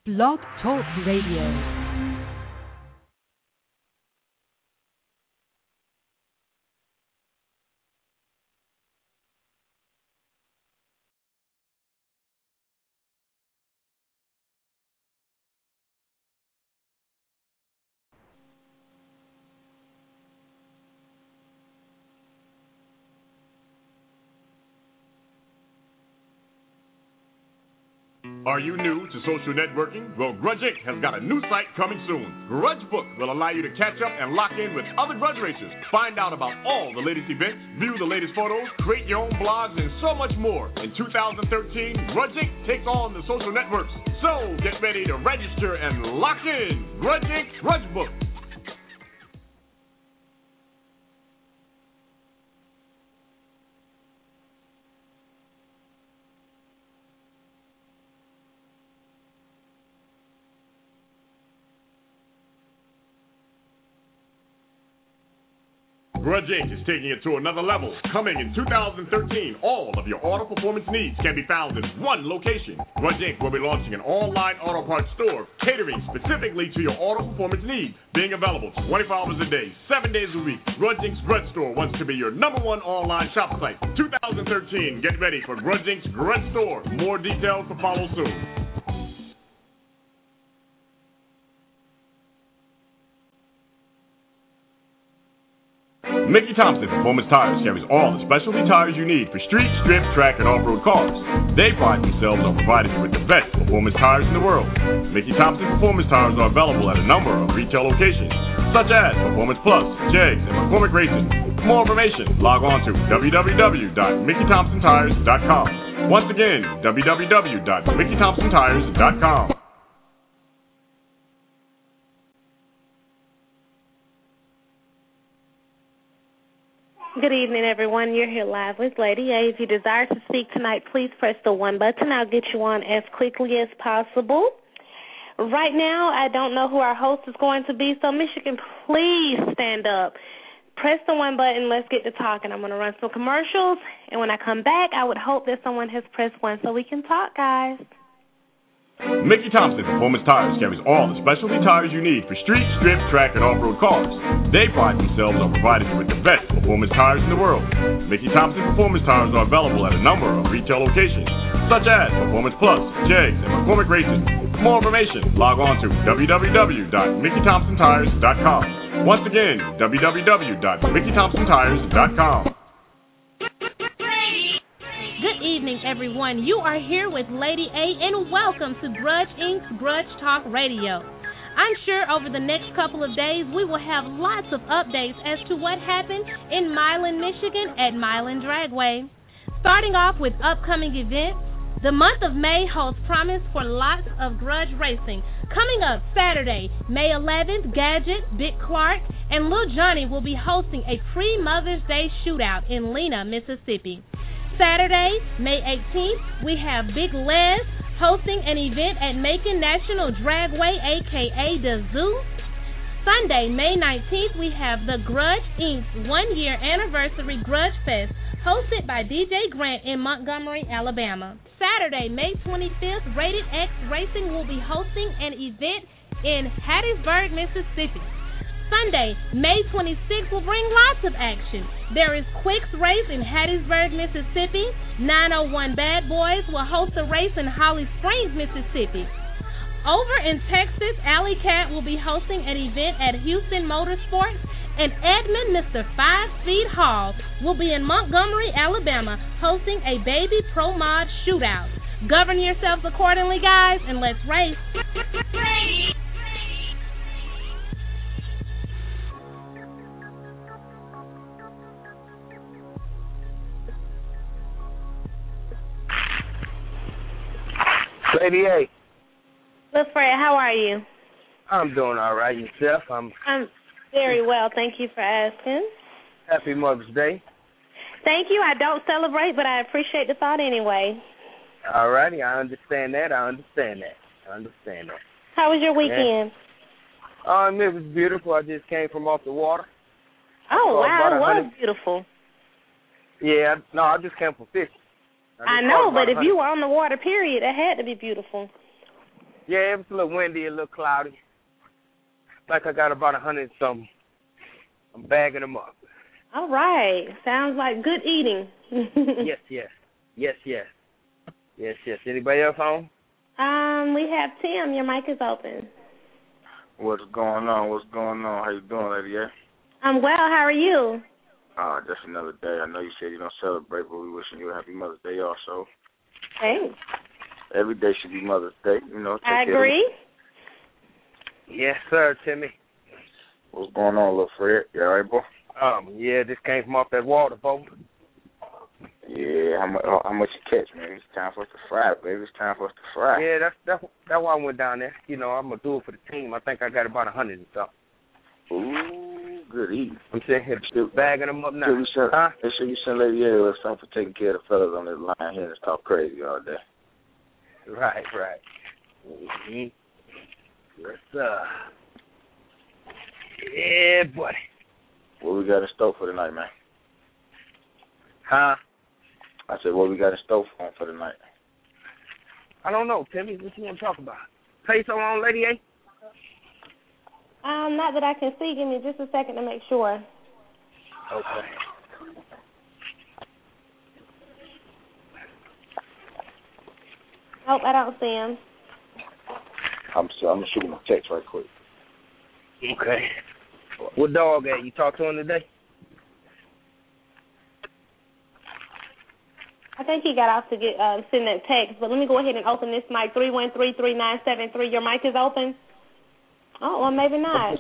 Blog Talk Radio. Are you new to social networking? Well, Grudge Inc. has got a new site coming soon. Grudge Book will allow you to catch up and lock in with other Grudge racers. Find out about all the latest events, view the latest photos, create your own blogs, and so much more. In 2013, Grudge Inc. takes on the social networks. So get ready to register and lock in. Grudge Inc. Grudge Book. Grudge Inc. is taking it to another level. Coming in 2013, all of your auto performance needs can be found in one location. Grudge Inc. will be launching an online auto parts store catering specifically to your auto performance needs, being available 24 hours a day, 7 days a week. Grudge Inc.'s Grudge Store wants to be your #1 online shop site. 2013, get ready for Grudge Inc.'s Grudge Store. More details to follow soon. Mickey Thompson Performance Tires carries all the specialty tires you need for street, strip, track, and off-road cars. They pride themselves on providing you with the best performance tires in the world. Mickey Thompson Performance Tires are available at a number of retail locations, such as Performance Plus, JEGS, and McCormick Racing. For more information, log on to www.MickeyThompsonTires.com. Once again, www.MickeyThompsonTires.com. Good evening, everyone. You're here live with Lady A. If you desire to speak tonight, please press the 1 button. I'll get you on as quickly as possible. Right now, I don't know who our host is going to be, so Michigan, please stand up. Press the 1 button. Let's get to talking. I'm going to run some commercials, and when I come back, I would hope that someone has pressed 1 so we can talk, guys. Mickey Thompson Performance Tires carries all the specialty tires you need for street, strip, track, and off-road cars. They pride themselves on providing you with the best performance tires in the world. Mickey Thompson Performance Tires are available at a number of retail locations, such as Performance Plus, JEGS, and McCormick Racing. For more information, log on to www.MickeyThompsonTires.com. Once again, www.MickeyThompsonTires.com. Good evening, everyone. You are here with Lady A, and welcome to Grudge Inc.'s Grudge Talk Radio. I'm sure over the next couple of days we will have lots of updates as to what happened in Milan, Michigan at Milan Dragway. Starting off with upcoming events, the month of May holds promise for lots of grudge racing. Coming up Saturday, May 11th, Gadget, Big Clark, and Lil Johnny will be hosting a pre-Mother's Day shootout in Lena, Mississippi. Saturday, May 18th, we have Big Les hosting an event at Macon National Dragway, a.k.a. the Zoo. Sunday, May 19th, we have the Grudge Inc.'s 1-year anniversary Grudge Fest hosted by DJ Grant in Montgomery, Alabama. Saturday, May 25th, Rated X Racing will be hosting an event in Hattiesburg, Mississippi. Sunday, May 26th will bring lots of action. There is Quicks Race in Hattiesburg, Mississippi. 901 Bad Boys will host a race in Holly Springs, Mississippi. Over in Texas, Alley Cat will be hosting an event at Houston Motorsports, and Edmund Mr. 5 Speed Hall will be in Montgomery, Alabama, hosting a Baby Pro Mod shootout. Govern yourselves accordingly, guys, and let's race. Lady A. Look, Fred, how are you? I'm doing all right. Yourself? I'm very well. Thank you for asking. Happy Mother's Day. Thank you. I don't celebrate, but I appreciate the thought anyway. All righty. I understand that. How was your weekend? Yeah. It was beautiful. I just came from off the water. Oh, wow. It was beautiful. Yeah. No, I just came from fishing. I know, but if you were on the water, period, it had to be beautiful. Yeah, it was a little windy, a little cloudy. Like I got about 100 and something. I'm bagging them up. All right. Sounds like good eating. Yes. Anybody else home? We have Tim. Your mic is open. What's going on? How you doing, Lady A? I'm well. How are you? Just another day. I know you said you don't celebrate, but we wishing you a happy Mother's Day also. Thanks. Every day should be Mother's Day, you know. I agree. Yes, sir, Timmy. What's going on, little Fred? You all right, boy? Yeah, this came from off that water, boat. Yeah, how much you catch, man? It's time for us to fry, baby. It's time for us to fry. Yeah, that's why I went down there. You know, I'm going to do it for the team. I think I got about 100 and something. Ooh, good eating. I'm sitting here bagging them up now. Make sure you send Lady A or something for taking care of the fellas on this line here and talk crazy all day. Right. Mm-hmm. Yes, sir. Yeah, buddy. What we got in store for tonight, man? Huh? I said, what we got in store for tonight? I don't know, Timmy. What you want to talk about? Peso on, Lady A? Not that I can see. Give me just a second to make sure. Okay. Nope, I don't see him. I'm gonna shoot him a text right quick. Okay. What dog at? You talk to him today? I think he got off to get send that text, but let me go ahead and open this mic. 313-3973. Your mic is open. Oh, well, maybe not.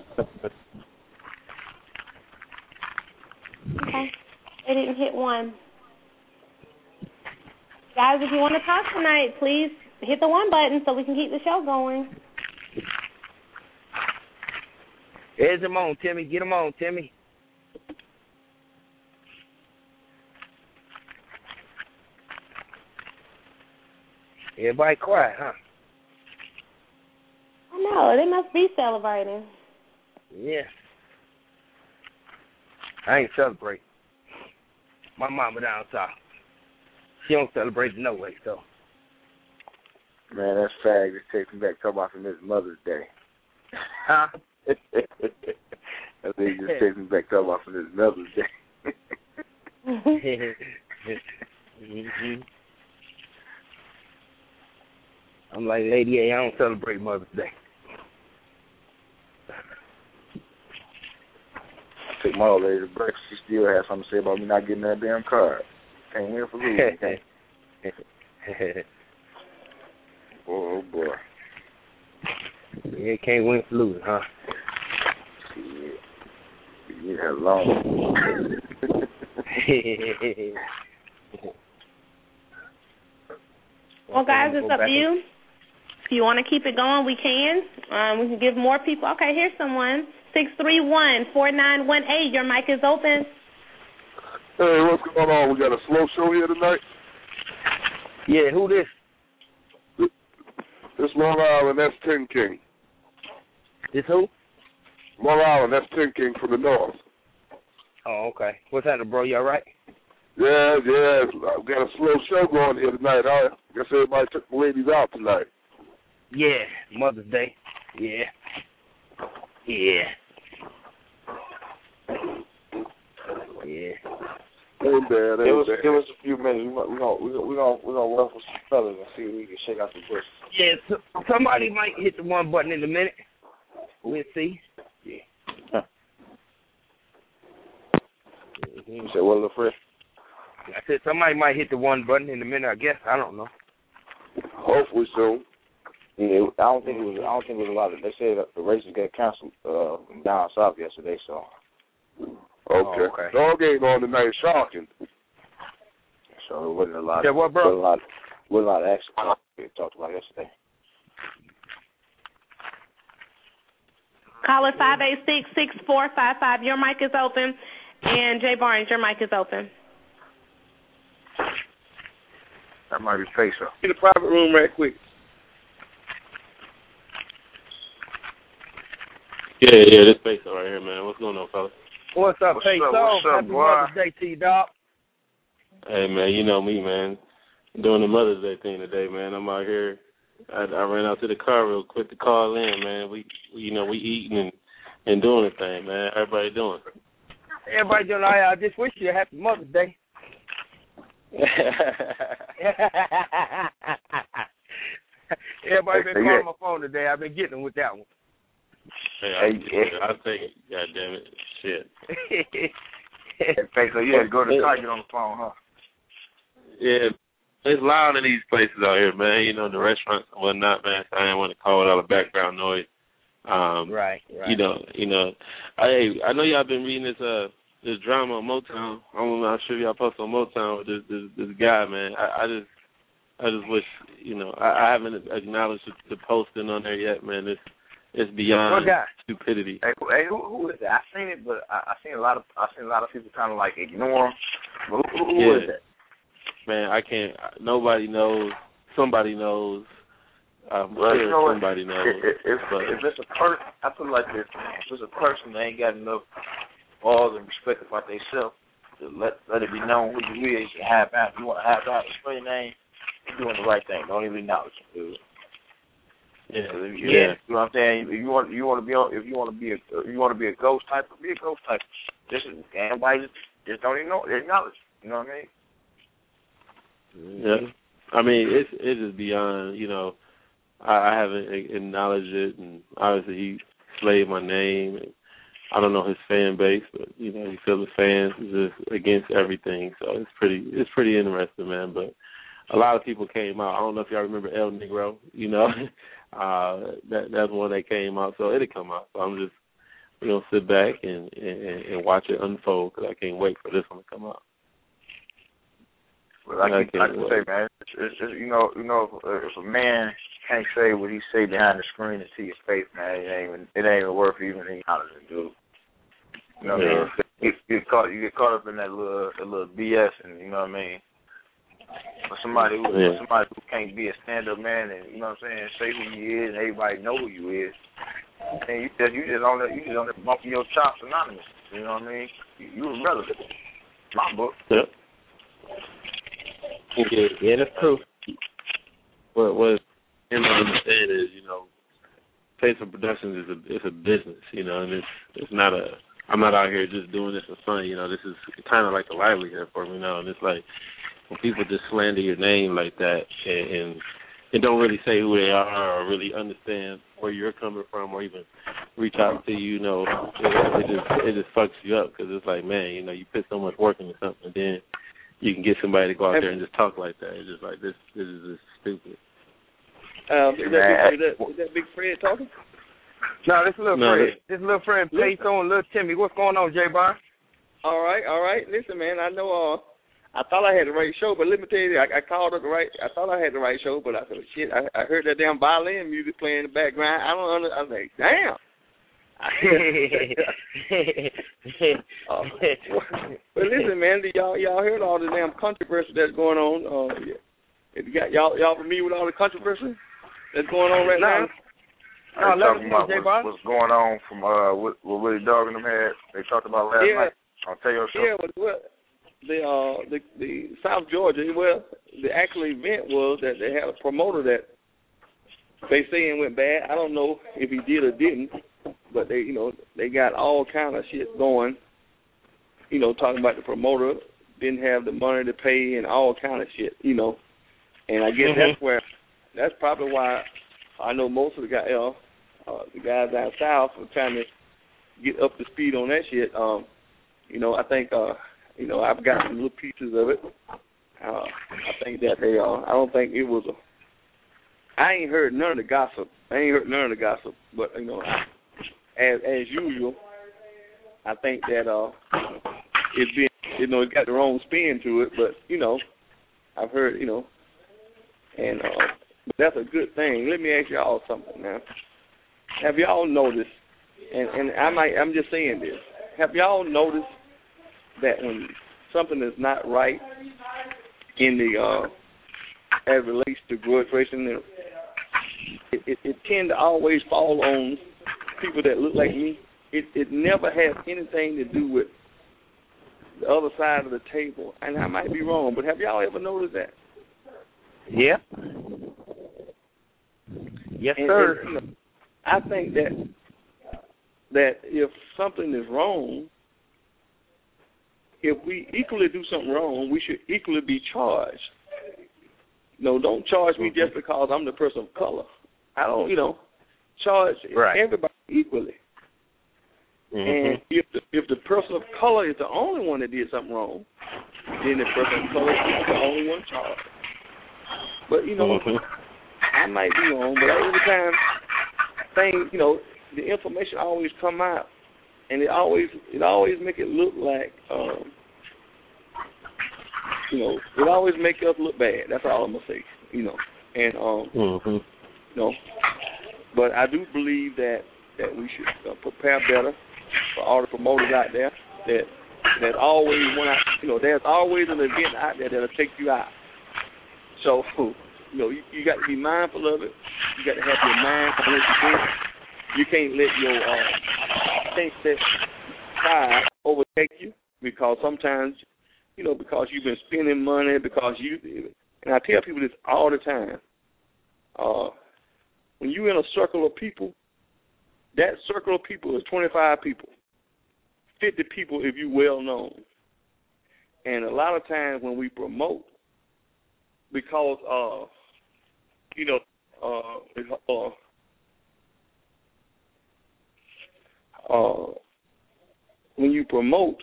Okay. They didn't hit one. Guys, if you want to talk tonight, please hit the one button so we can keep the show going. There's him on, Timmy. Get him on, Timmy. Everybody quiet, huh? I know. They must be celebrating. Yeah. I ain't celebrating. My mama down south. She don't celebrate no way, so. Man, that fag just takes me back talking about from this Mother's Day. Huh? I think he just takes me back talking about from this Mother's Day. Mm-hmm. I'm like, Lady A, I don't celebrate Mother's Day. I took my old lady to breakfast. She still has something to say about me not getting that damn card. Can't win for losing. Oh, boy. Yeah, can't win for losing, huh? Shit. You have long. Well, guys, it's up to you. If you want to keep it going, we can. We can give more people. Okay, here's someone. 631-4918. Your mic is open. Hey, what's going on? We got a slow show here tonight? Yeah, who this? This Long Island, that's Tin King. This who? Long Island, that's Tin King from the north. Oh, okay. What's happening, bro? You all right? Yeah. We got a slow show going here tonight. I guess everybody took the ladies out tonight. Yeah, Mother's Day. Yeah. Ain't bad. Give us a few minutes. We're gonna work with some fellas and see if we can shake out the bush. Yeah, somebody might hit the one button in a minute. We'll see. Yeah. Huh. You said what, little Fred? I said somebody might hit the one button in a minute. I guess I don't know. Hopefully soon. Yeah, I don't think it was a lot of. They said the races got canceled down south yesterday, so. Okay. Dog ain't on tonight. Shocking. So it wasn't a lot. Yeah, what, bro? Wasn't a lot of action we talked about yesterday. Caller 586-6455. Your mic is open. And Jay Barnes, your mic is open. That might be Peso. In the private room right quick. Yeah, this Peso right here, man. What's going on, fellas? What's up, Peso? Happy boy? Mother's Day to you, dog. Hey, man, you know me, man. Doing the Mother's Day thing today, man. I'm out here I ran out to the car real quick to call in, man. We eating and doing the thing, man. Everybody doing. Everybody doing all right. I just wish you a happy Mother's Day. Everybody been calling my phone today. I've been getting them with that one. I'll take it. God damn it. Shit. So you had to go to the car, get on the phone, huh? Yeah. It's loud in these places out here, man. You know, the restaurants and whatnot, man. So I didn't want to call it all the background noise. Right. You know. I know y'all been reading this drama on Motown. I'm not sure if y'all posted on Motown with this guy, man. I just wish, you know, I haven't acknowledged the posting on there yet, man. It's beyond stupidity. Hey, who is that? I seen it, but I seen a lot of people kind of like ignore him. But who is that? Man, I can't. Nobody knows. Somebody knows. I'm sure somebody knows. If it's a person, I put it like this: if it's a person that ain't got enough balls and respect about themselves, to let it be known who you is. You have out. You want to have out. Spray your name. You're doing the right thing. Don't even acknowledge it, dude. Yeah. You know what I'm saying? If you want to be a ghost type, be a ghost type. Everybody just don't even acknowledge. You know what I mean? Yeah. I mean, it is beyond. You know, I haven't acknowledged it, and obviously he slayed my name. And I don't know his fan base, but you know, you feel the fans is just against everything. So it's pretty interesting, man. But a lot of people came out. I don't know if y'all remember El Negro. You know, that's one that came out. So it'll come out. So I'm just sit back and watch it unfold because I can't wait for this one to come out. Well, I can say, man, it's if a man can't say what he say behind the screen and see his face, man, it ain't even worth even acknowledging, dude. You know what I mean? You get caught up in that little BS, and you know what I mean. For somebody who can't be a stand-up man, and you know what I'm saying, say who you is, and everybody know who you is, and you just on there bumping your chops anonymous. You know what I mean? You irrelevant. My book. Yep. Yeah, that's true. What I understand is, Faithful Productions is a business, and it's not I'm not out here just doing this for fun, this is kind of like a livelihood for me now, and it's like when people just slander your name like that and don't really say who they are or really understand where you're coming from or even reach out to you, it just fucks you up because it's like, man, you put so much work into something and then you can get somebody to go out there and just talk like that. It's just like, this is just stupid. Is that Big Fred talking? No, this little Fred. This little Fred Payton and little Timmy. What's going on, J-Bar? All right. Listen, man, I know I thought I had the right show, but let me tell you, I called up I thought I had the right show, but I said, shit, I heard that damn violin music playing in the background. I was like, damn. But listen, man, y'all heard all the damn controversy that's going on? Y'all familiar with all the controversy that's going on right now? No, talking about what's going on from what Willie Dog and them had. They talked about last night on Teo Show. Yeah, well, the South Georgia. Well, the actual event was that they had a promoter that they saying went bad. I don't know if he did or didn't. But they got all kind of shit going, talking about the promoter didn't have the money to pay and all kind of shit, And I guess that's probably why I know most of the guys down south are trying to get up to speed on that shit. I think, I've got some little pieces of it. I think that I don't think it was I ain't heard none of the gossip. But, as usual, I think that it's been, it's got the wrong spin to it, but, I've heard, and but that's a good thing. Let me ask y'all something now. Have y'all noticed, and I'm just saying this, have y'all noticed that when something is not right in the, as it relates to grudge racing, it tend to always fall on people that look like me? It never has anything to do with the other side of the table. And I might be wrong, but have y'all ever noticed that? Yeah. Yes, sir. And, you know, I think that if something is wrong, if we equally do something wrong, we should equally be charged. No, don't charge me just because I'm the person of color. I don't, charge everybody equally. And if the person of color is the only one that did something wrong, then the person of color is the only one charged. But, I might be wrong, but every time the information always come out, and it always make it look like, it always make us look bad. That's all I'm gonna say, and but I do believe that we should prepare better for all the promoters out there. That always there's always an event out there that'll take you out. So you got to be mindful of it. You got to have your mind on what you're doing. You can't let your think that pride overtake you, because sometimes, because you've been spending money, and I tell people this all the time, when you're in a circle of people, that circle of people is 25 people, 50 people if you're well known. And a lot of times when we promote, because when you promote,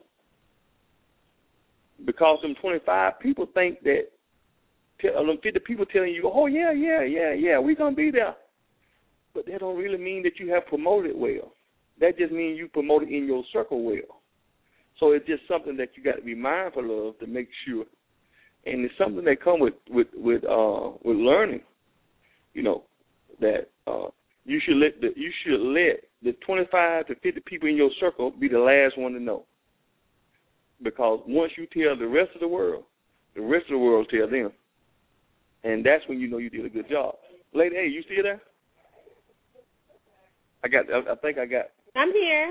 because them 25 people think that, them 50 people telling you, oh, yeah, we're going to be there. But that don't really mean that you have promoted well. That just means you promoted in your circle well. So it's just something that you got to be mindful of to make sure. And it's something that come with learning, that you should let the 25 to 50 people in your circle be the last one to know. Because once you tell the rest of the world will tell them. And that's when you know you did a good job. Lady A, you still there? I think I got. I'm here.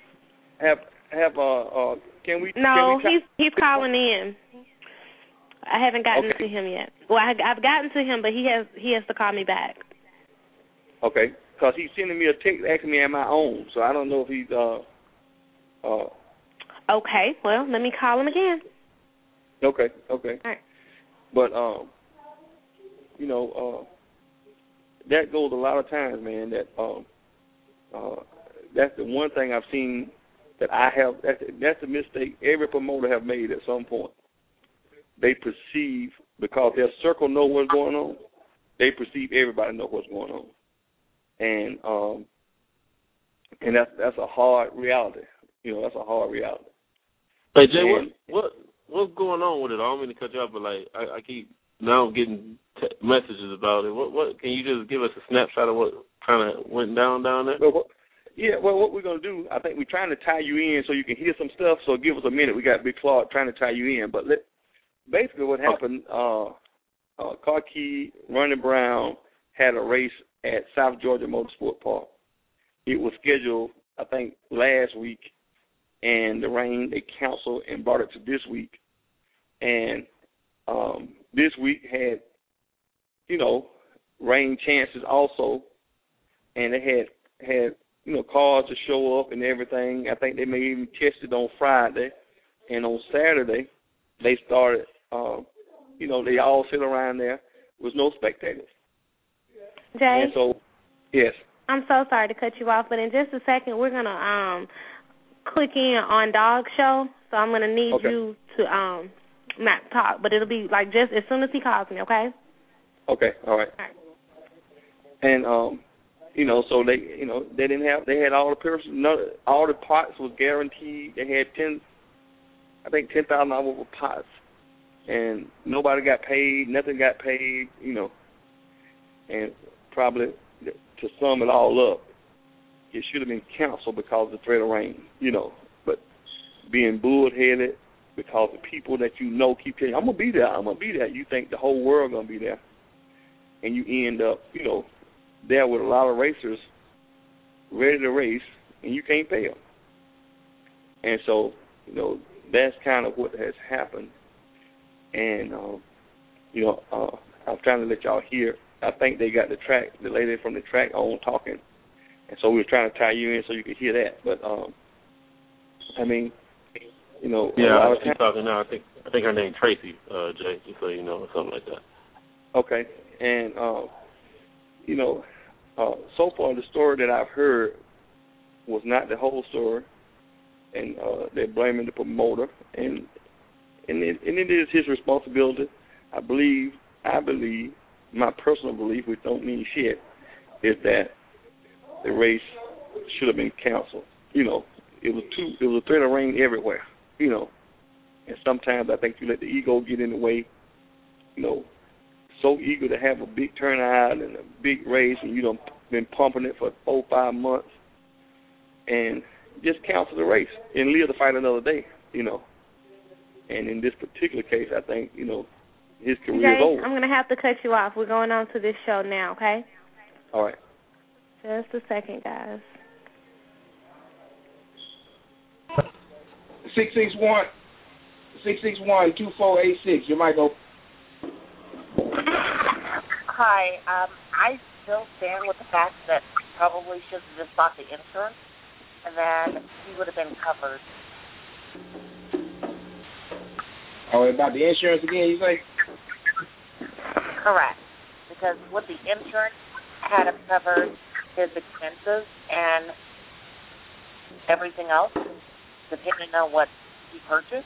Can we? No, he's calling in. I haven't gotten to him yet. Well, I've gotten to him, but he has to call me back. Okay, because he's sending me a text asking me am I on, so I don't know if he's Okay, well, let me call him again. Okay. All right. But that goes a lot of times, man. That that's the one thing I've seen that I have. That's the mistake every promoter have made at some point. They perceive, because their circle know what's going on, they perceive everybody know what's going on, and that's a hard reality. That's a hard reality. Hey Jay, what's going on with it? I don't mean to cut you off, but I keep now getting messages about it. What can you just give us a snapshot of what kind of went down there? Well, what we're gonna do, I think we're trying to tie you in so you can hear some stuff. So give us a minute. We got Big Clark trying to tie you in, but basically what happened, Carkey Ronnie Brown had a race at South Georgia Motorsport Park. It was scheduled, I think, last week, and the rain, they canceled and brought it to this week. And this week had, rain chances also, and they had cars to show up and everything. I think they may even test it on Friday, and on Saturday they started, they all sit around there with no spectators. Jay? And so, yes. I'm so sorry to cut you off, but in just a second we're going to click in on Dog Show, so I'm going to need you to not talk, but it'll be like just as soon as he calls me, okay? Okay, all right. And, so they had all all the pots was guaranteed. They had 10,000 over pots, and nobody got paid, nothing got paid, and probably to sum it all up, it should have been canceled because of the threat of rain, but being bullheaded because the people that keep telling you, I'm going to be there, you think the whole world going to be there, and you end up, there with a lot of racers ready to race, and you can't pay them. And so, that's kind of what has happened. And, I'm trying to let y'all hear I think they got the lady from the track on talking, and so we were trying to tie you in so you could hear that. But I mean, you know, yeah, she's talking now. I think her name Tracy, Jay, just so you know, or something like that. Okay, and you know, so far the story that I've heard was not the whole story, and they're blaming the promoter, and it is his responsibility. I believe, my personal belief, which don't mean shit, is that the race should have been canceled. You know, it was a threat of rain everywhere. You know, and sometimes I think you let the ego get in the way. You know, so eager to have a big turnout and a big race, and you done been pumping it for 4 or 5 months, and just cancel the race and live to fight another day. You know, and in this particular case, I think, you know, his career is over. I'm going to have to cut you off. We're going on to this show now, okay? All right. Just a second, guys. 661-2486. Your mic open. Hi. I still stand with the fact that he probably should have just bought the insurance, and then he would have been covered. Oh, about the insurance again, you say? Correct. Because with the insurance, had him covered his expenses and everything else, depending on what he purchased.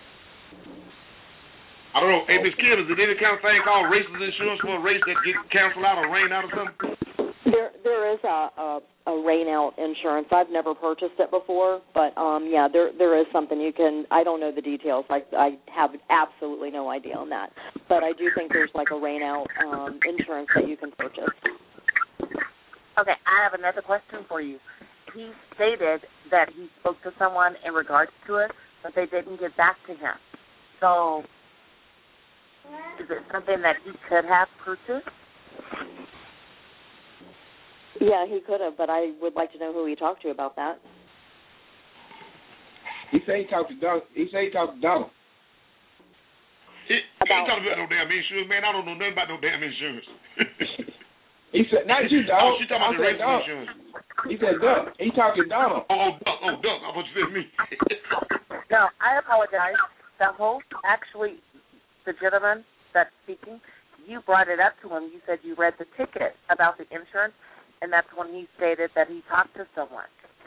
I don't know. Hey, Ms. Kim, is there any kind of thing called racist insurance for a race that gets canceled out or rained out or something? There is a rain out insurance. I've never purchased it before, but yeah, there is something you can. I don't know the details. I have absolutely no idea on that, but I do think there's like a rain out insurance that you can purchase. Okay, I have another question for you. He stated that he spoke to someone in regards to it, but they didn't get back to him. So, is it something that he could have purchased? Yeah, he could have, but I would like to know who he talked to about that. He said he talked to Donald. He ain't talking about no damn insurance, man. I don't know nothing about no damn insurance. He said, not you, Doug. Oh, she talking about the racist insurance. He said, Doug. He talking to Donald. Doug. I thought you said me. No, I apologize. The host, actually, the gentleman that's speaking, you brought it up to him. You said you read the ticket about the insurance, and that's when he stated that he talked to someone.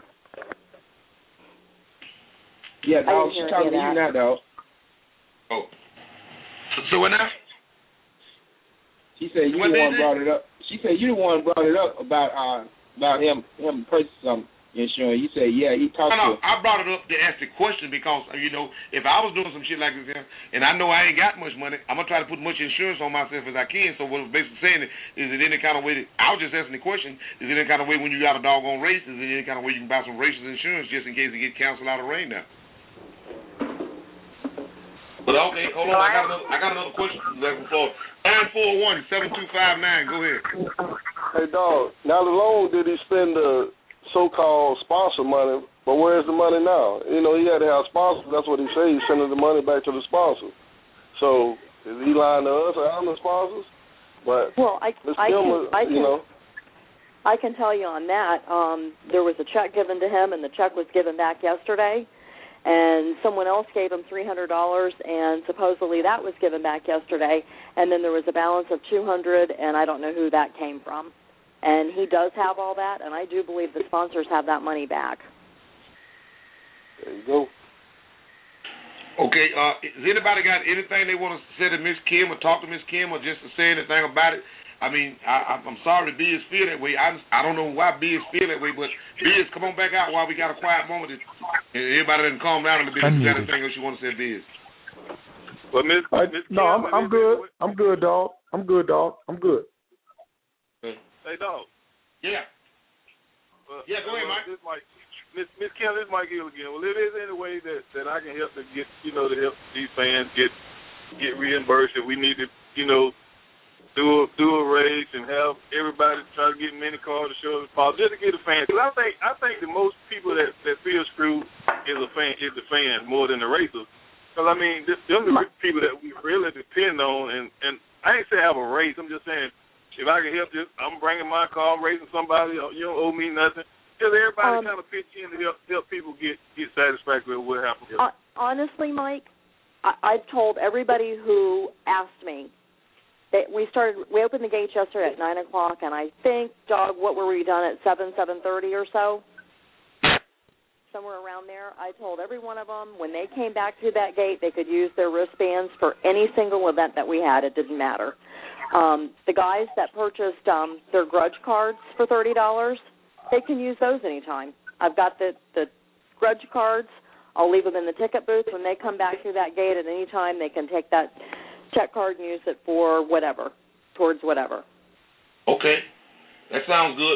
Yeah, dog, she's talking to you now, dog. Oh. So what now? She said you the one brought it up. She said you the one brought it up about him purchasing some insurance. You said, yeah, he talked to. I brought it up to ask the question because, you know, if I was doing some shit like this here, and I know I ain't got much money, I'm going to try to put much insurance on myself as I can. So what I was basically saying is it any kind of way I was just asking the question, is there any kind of way when you got a doggone race, is there any kind of way you can buy some racist insurance just in case it get canceled out of rain now? But okay, hold on, I got another question before. 941-7259, go ahead. Hey, dog, not alone did he spend the so-called sponsor money, but where's the money now? You know, he had to have sponsors. That's what he said. He's sending the money back to the sponsor. So is he lying to us or I'm the sponsors? But well, I can tell you on that. There was a check given to him, and the check was given back yesterday. And someone else gave him $300, and supposedly that was given back yesterday. And then there was a balance of $200, and I don't know who that came from. And he does have all that, and I do believe the sponsors have that money back. There you go. Okay, has anybody got anything they want to say to Miss Kim or talk to Miss Kim or just to say anything about it? I mean, I'm sorry to Biz feel that way. I don't know why Biz feel that way, but Biz, come on back out while we got a quiet moment. And everybody doesn't calm down a little bit. Is there anything else you want to say, Biz? Well, Miss no, I'm good. I'm good, dog. I'm good. Hey, dog. Yeah. Go ahead, Mike. Miss Kim, this is Mike Hill again. Well, if there's any way that I can help to get, to help these fans get reimbursed, if we need to, do a race and have everybody try to get many cars to show the possible, just to get the fans. Because I think the most people that feel screwed is the fans more than the racers. Because I mean, them the people that we really depend on, and I ain't say have a race. I'm just saying if I can help you, I'm bringing my car, I'm racing somebody. You don't owe me nothing. Because everybody kind of pitch in to help people get satisfactory with what happened. Honestly, Mike, I've told everybody who asked me that we opened the gates yesterday at 9 o'clock, and I think, Dog, what were we done at 7:30 or so? Somewhere around there. I told every one of them when they came back through that gate, they could use their wristbands for any single event that we had. It didn't matter. The guys that purchased their grudge cards for $30, they can use those anytime. I've got the grudge cards. I'll leave them in the ticket booth. When they come back through that gate at any time, they can take that check card and use it for whatever, towards whatever. Okay. That sounds good.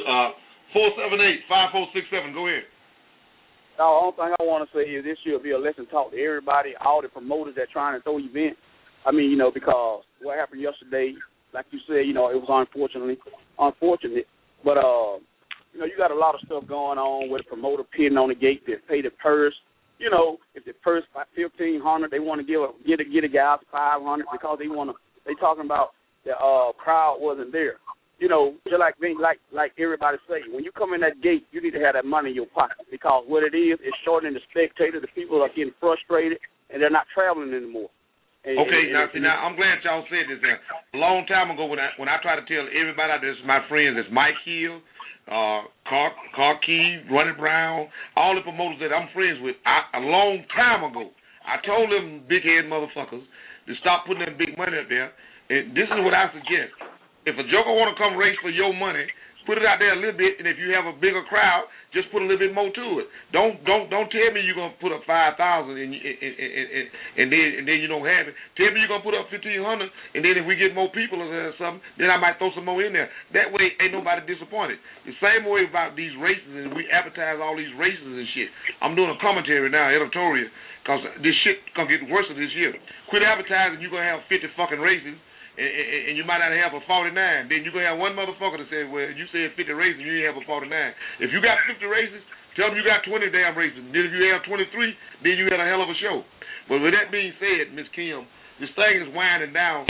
478-5467. Go ahead. The only thing I want to say is this should be a lesson taught to everybody, all the promoters that trying to throw events. I mean, because what happened yesterday, like you said, it was unfortunate. But, you got a lot of stuff going on with the promoter pitting on the gate that pay the purse. If the purse $1,500, they want to get a guy out $500 because they talking about the crowd wasn't there. Just like everybody say, when you come in that gate, you need to have that money in your pocket because what it is shortening the spectator. The people are getting frustrated and they're not traveling anymore. Now I'm glad y'all said this. A long time ago, when I try to tell everybody out there, this is my friends, it's Mike Hill, Car Key, Ronnie Brown, all the promoters that I'm friends with. A long time ago, I told them big head motherfuckers to stop putting that big money up there. And this is what I suggest. If a joker want to come race for your money, put it out there a little bit, and if you have a bigger crowd, just put a little bit more to it. Don't tell me you're gonna put up 5,000 and then you don't have it. Tell me you're gonna put up 1,500, and then if we get more people or something, then I might throw some more in there. That way, ain't nobody disappointed. The same way about these races, and we advertise all these races and shit. I'm doing a commentary now, editorial, because this shit gonna get worse this year. Quit advertising. You're gonna have 50 fucking races. And you might not have a 49. Then you're going to have one motherfucker that says, well, you said 50 races, you didn't have a 49. If you got 50 races, tell them you got 20 damn races. Then if you have 23, then you had a hell of a show. But with that being said, Miss Kim, this thing is winding down.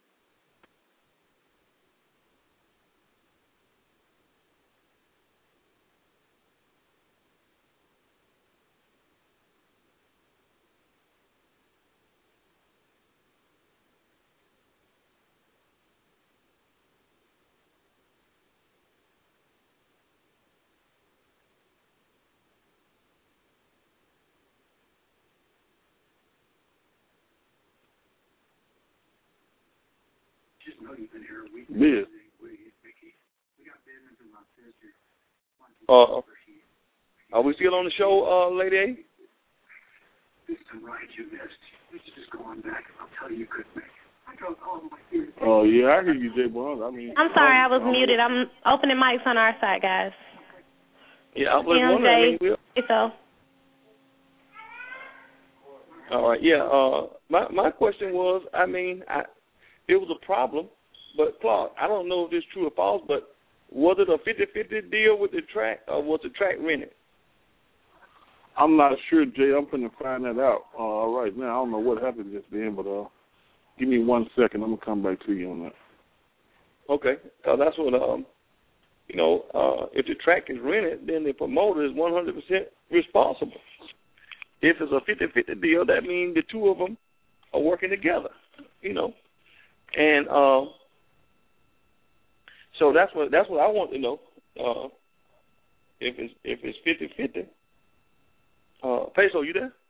Yeah. Are we still on the show, Lady A? Oh, yeah, I hear you, J. Brown. I'm sorry, I was muted. I'm opening mics on our side, guys. Yeah, I was wondering. All right, yeah. My question was, it was a problem, but Clark, I don't know if it's true or false, but was it a 50-50 deal with the track, or was the track rented? I'm not sure, Jay. I'm going to find that out right now. I don't know what happened just then, but give me 1 second. I'm going to come back to you on that. Okay. That's what, if the track is rented, then the promoter is 100% responsible. If it's a 50-50 deal, that means the two of them are working together, And so that's what I want to know. If it's 50-50. Peso, you there?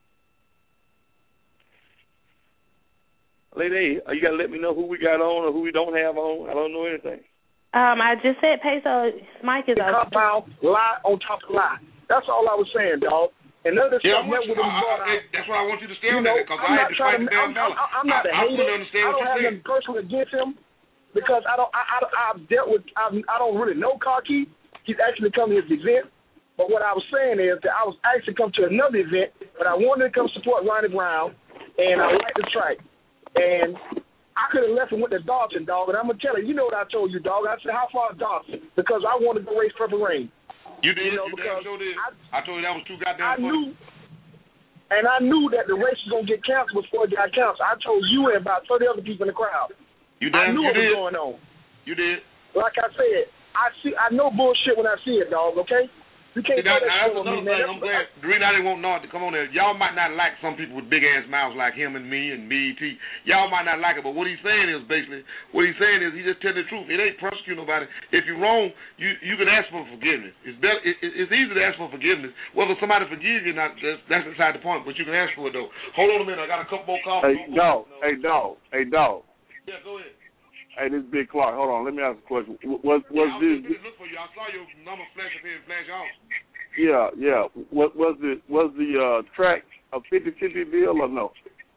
Lady, you gotta let me know who we got on or who we don't have on. I don't know anything. I just said Peso. Mike is on. Compound lie on top of lie. That's all I was saying, dog. And none of this stuff never would have brought out. That's why I want you to stay on that, because I had to fight the damn fella. I'm not a hater. I don't have nothing personal against him because I've dealt with. I don't really know Car Key. He's actually come to his event. But what I was saying is that I was actually come to another event, but I wanted to come support Ronnie Brown, and I like the track. And I could have left and went to Dalton, dog. And I'm gonna tell you, you know what I told you, dog. I said, how far is Dalton? Because I wanted to race Purple Rain. You did. You damn sure did. I told you that was too goddamn funny. I knew that the race was gonna get canceled before it got canceled. I told you and about 30 other people in the crowd. You damn I knew what was going on. You did. Like I said, I know bullshit when I see it, dog. Okay. You can't that's me, another thing. man. I'm glad. The reason I didn't want Nard to come on there, y'all might not like some people with big ass mouths like him and me and BET. Y'all might not like it, but what he's saying is basically he just telling the truth. It ain't persecuting nobody. If you're wrong, you can ask for forgiveness. It's better. It's easy to ask for forgiveness. Whether somebody forgives you or not, that's beside the point. But you can ask for it though. Hold on a minute. I got a couple more calls. Hey, dog. Yeah, go ahead. Hey, this is Big Clark. Hold on, let me ask a question. Was this? Look for you. I saw your number flash up here and flash off. Yeah. Was the track a 50-50 deal or no?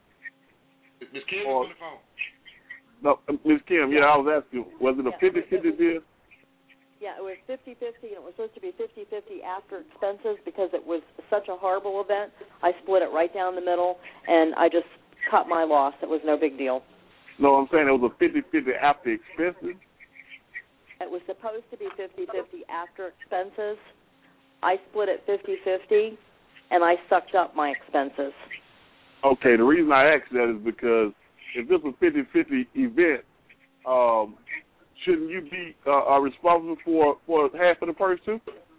Miss Kim was on the phone. No, Miss Kim. Yeah, I was asking. Was it a 50-50 deal? Yeah, it was 50-50, and it was supposed to be 50-50 after expenses because it was such a horrible event. I split it right down the middle, and I just cut my loss. It was no big deal. No, I'm saying it was a 50-50 after expenses. It was supposed to be 50-50 after expenses. I split it 50-50, and I sucked up my expenses. Okay, the reason I asked that is because if this was a 50-50 event, shouldn't you be responsible for half of the purse too?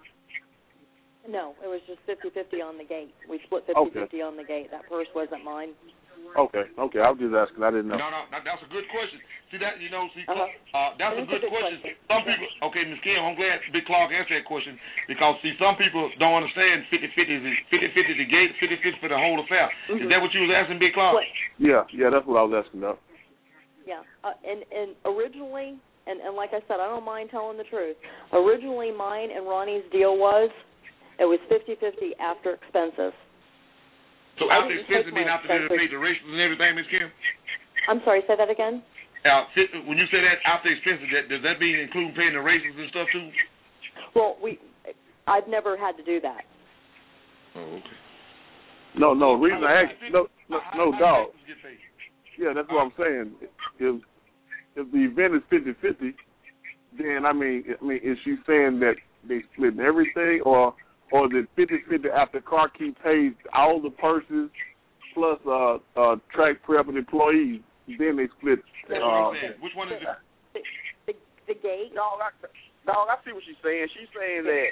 No, it was just 50-50 on the gate. We split 50-50 on the gate. That purse wasn't mine. Okay. I was just asking. I didn't know. No, that's a good question. See that? That's a good question. Some people. Okay, Ms. Kim, I'm glad Big Clark answered that question because some people don't understand 50-50 is 50-50 the gate, 50-50 for the whole affair. Mm-hmm. Is that what you was asking, Big Clark? Yeah, that's what I was asking about. Yeah, and originally, and like I said, I don't mind telling the truth. Originally, mine and Ronnie's deal was it was 50-50 after expenses. So after expenses mean after they paid the races and everything, Ms. Kim? I'm sorry, say that again? When you say that after expenses, does that mean include paying the races and stuff too? Well, I've never had to do that. Oh, okay. No, the reason I asked, no, dog. Yeah, that's what I'm saying. If the event is 50-50, then I mean, is she saying that they split everything, or is it 50-50 after Car Key pays all the purses plus track prep and employees? Then they split. Which one is it? The gate. Dog, I see what she's saying. She's saying that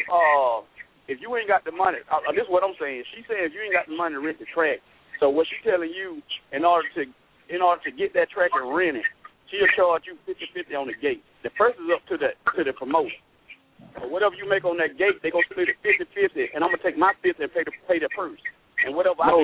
if you ain't got the money, this is what I'm saying. She's saying if you ain't got the money to rent the track, so what she's telling you, in order to get that track and rent it, she'll charge you 50-50 on the gate. The first is up to the promoter. So whatever you make on that gate, they're going to split it 50-50, and I'm going to take my 50 and pay the purse. And whatever no,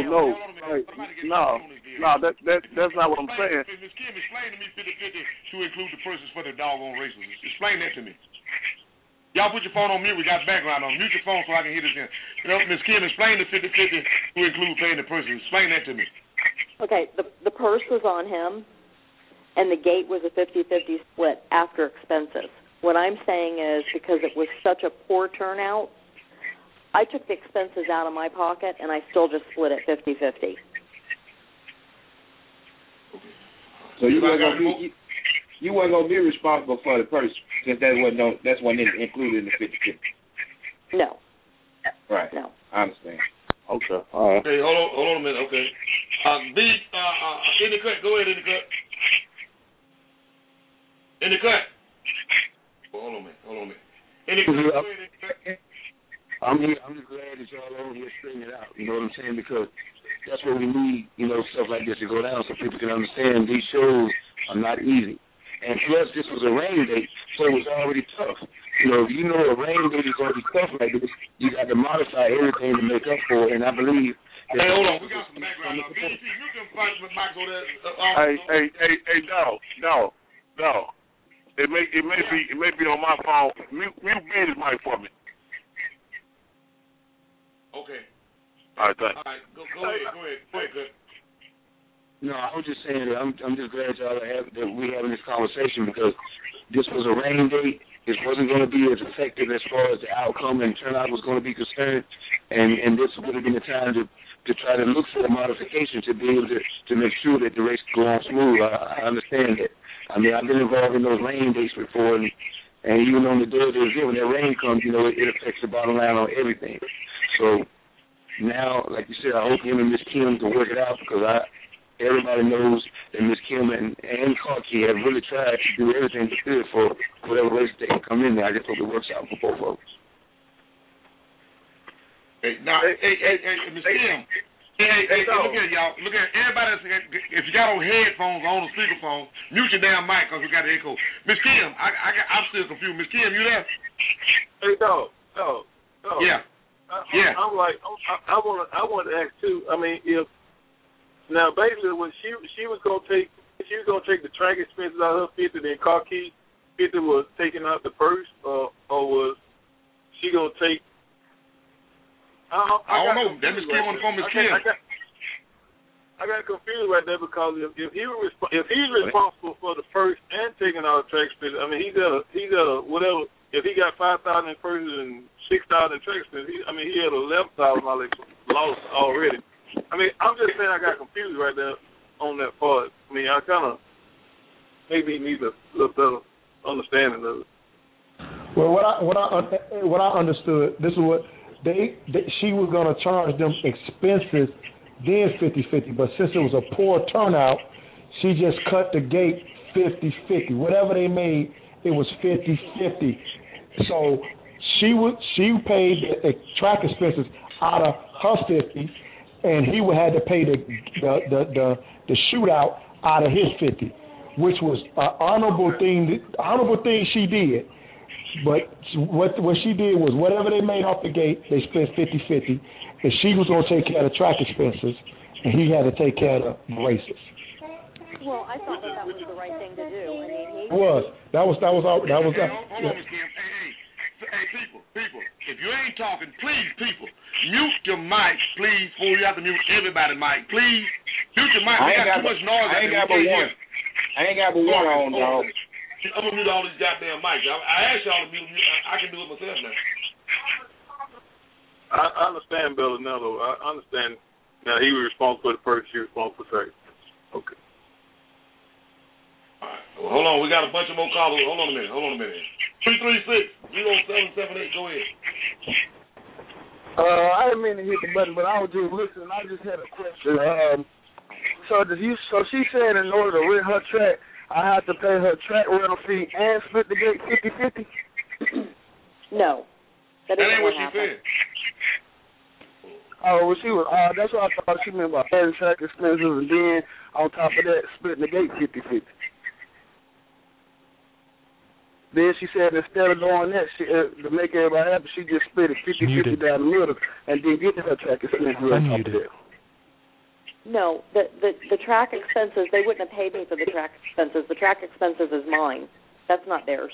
that's not what I'm saying. Ms. Kim, explain to me 50-50 to include the purses for the doggone races. Explain that to me. Y'all put your phone on mute. We got background on. Mute your phone so I can hear this in. Ms. Kim, explain the 50-50 to include paying the purses. Explain that to me. Okay, the purse was on him, and the gate was a 50-50 split after expenses. What I'm saying is because it was such a poor turnout, I took the expenses out of my pocket, and I still just split it 50-50. So you weren't gonna be responsible for the purse since that wasn't included in the 50-50. No. Right. No. I understand. Okay. All right. Okay, hold on a minute. Okay. In the cut. Go ahead, in the cut. In the cut. Hold on a minute. In the cut. Go ahead, in the cut. I'm just glad that y'all over here straightening it out. You know what I'm saying? Because that's what we need, stuff like this to go down so people can understand these shows are not easy. And plus, this was a rain date, so it was already tough. If you know a rain date is going to be tough like this, you got to modify everything to make up for it. And I believe. Hey, hold on. We got some background. You can find the mic over there. Hey, no. It may be on my phone. Mute Ben's mic for me. Okay. All right, thanks. All right, go ahead. Good. No, I was just saying that I'm just glad y'all that we having this conversation because this was a rain date. It wasn't going to be as effective as far as the outcome and turnout was going to be concerned, and this would have been the time to try to look for a modification to be able to make sure that the race go on smooth. I understand that. I mean, I've been involved in those rain dates before, and even on the day of the event, when that rain comes, it affects the bottom line on everything. So now, like you said, I hope him and Miss Kim can work it out because everybody knows that Ms. Kim and Clarky have really tried to do everything they could for whatever race they can come in there. I just hope it works out for both of them. Hey, Ms. Kim. Hey, look at y'all. Look at everybody. If you got on headphones or on the speakerphone, mute your damn mic because we got an echo. Miss Kim, I'm still confused. Miss Kim, you there? Hey, dog. Yeah. I'm like, I want to ask too. I mean, if now basically when she was gonna take the track expenses out of her 50, then car key 50 was taking out the purse, or was she gonna take? I don't know. That Miss Kim on the phone, Miss Kim. I got confused right there because if he's responsible for the purse and taking out the track expenses, I mean he's at a whatever. If he got 5,000 in purses and 6,000 in track expenses, he had $11,000 lost already. I mean, I'm just saying I got confused right there on that part. I mean, I kind of maybe need a little better understanding of it. Well, what I understood, this is what she was going to charge them expenses, then 50-50. But since it was a poor turnout, she just cut the gate 50-50. Whatever they made, it was 50-50. So she paid the track expenses out of her 50, and he would have to pay the shootout out of his 50, which was an honorable thing she did. But what she did was whatever they made off the gate, they spent 50-50, and she was going to take care of the track expenses, and he had to take care of the races. Well, I thought that was the right thing to do. I mean, Hold on, Miss Kim. Hey, people, if you ain't talking, please, people, mute your mic, please, before you have to mute everybody's mic. Please, mute your mic. We got too much noise. I ain't got but one. I ain't got but one on, dog. I'm going to mute all these goddamn mics. I asked y'all to mute. I can do it myself now. I understand Bella now, though. I understand. Now, he was responsible for the purse. She was responsible for the okay. All right. Well, hold on. We got a bunch of more callers. Hold on a minute. 336-0778. Go ahead. I didn't mean to hit the button, but I was just listening. I just had a question. So she said in order to rent her track, I have to pay her track rental fee and split the gate 50-50? No. That ain't what she said. Oh, well, she was. That's what I thought she meant by paying track expenses and then on top of that, splitting the gate 50-50. Then she said instead of doing that, to make everybody happy, she just split it 50-50 down the middle and then get her track expenses on top of that. No, the track expenses, they wouldn't have paid me for the track expenses. The track expenses is mine. That's not theirs.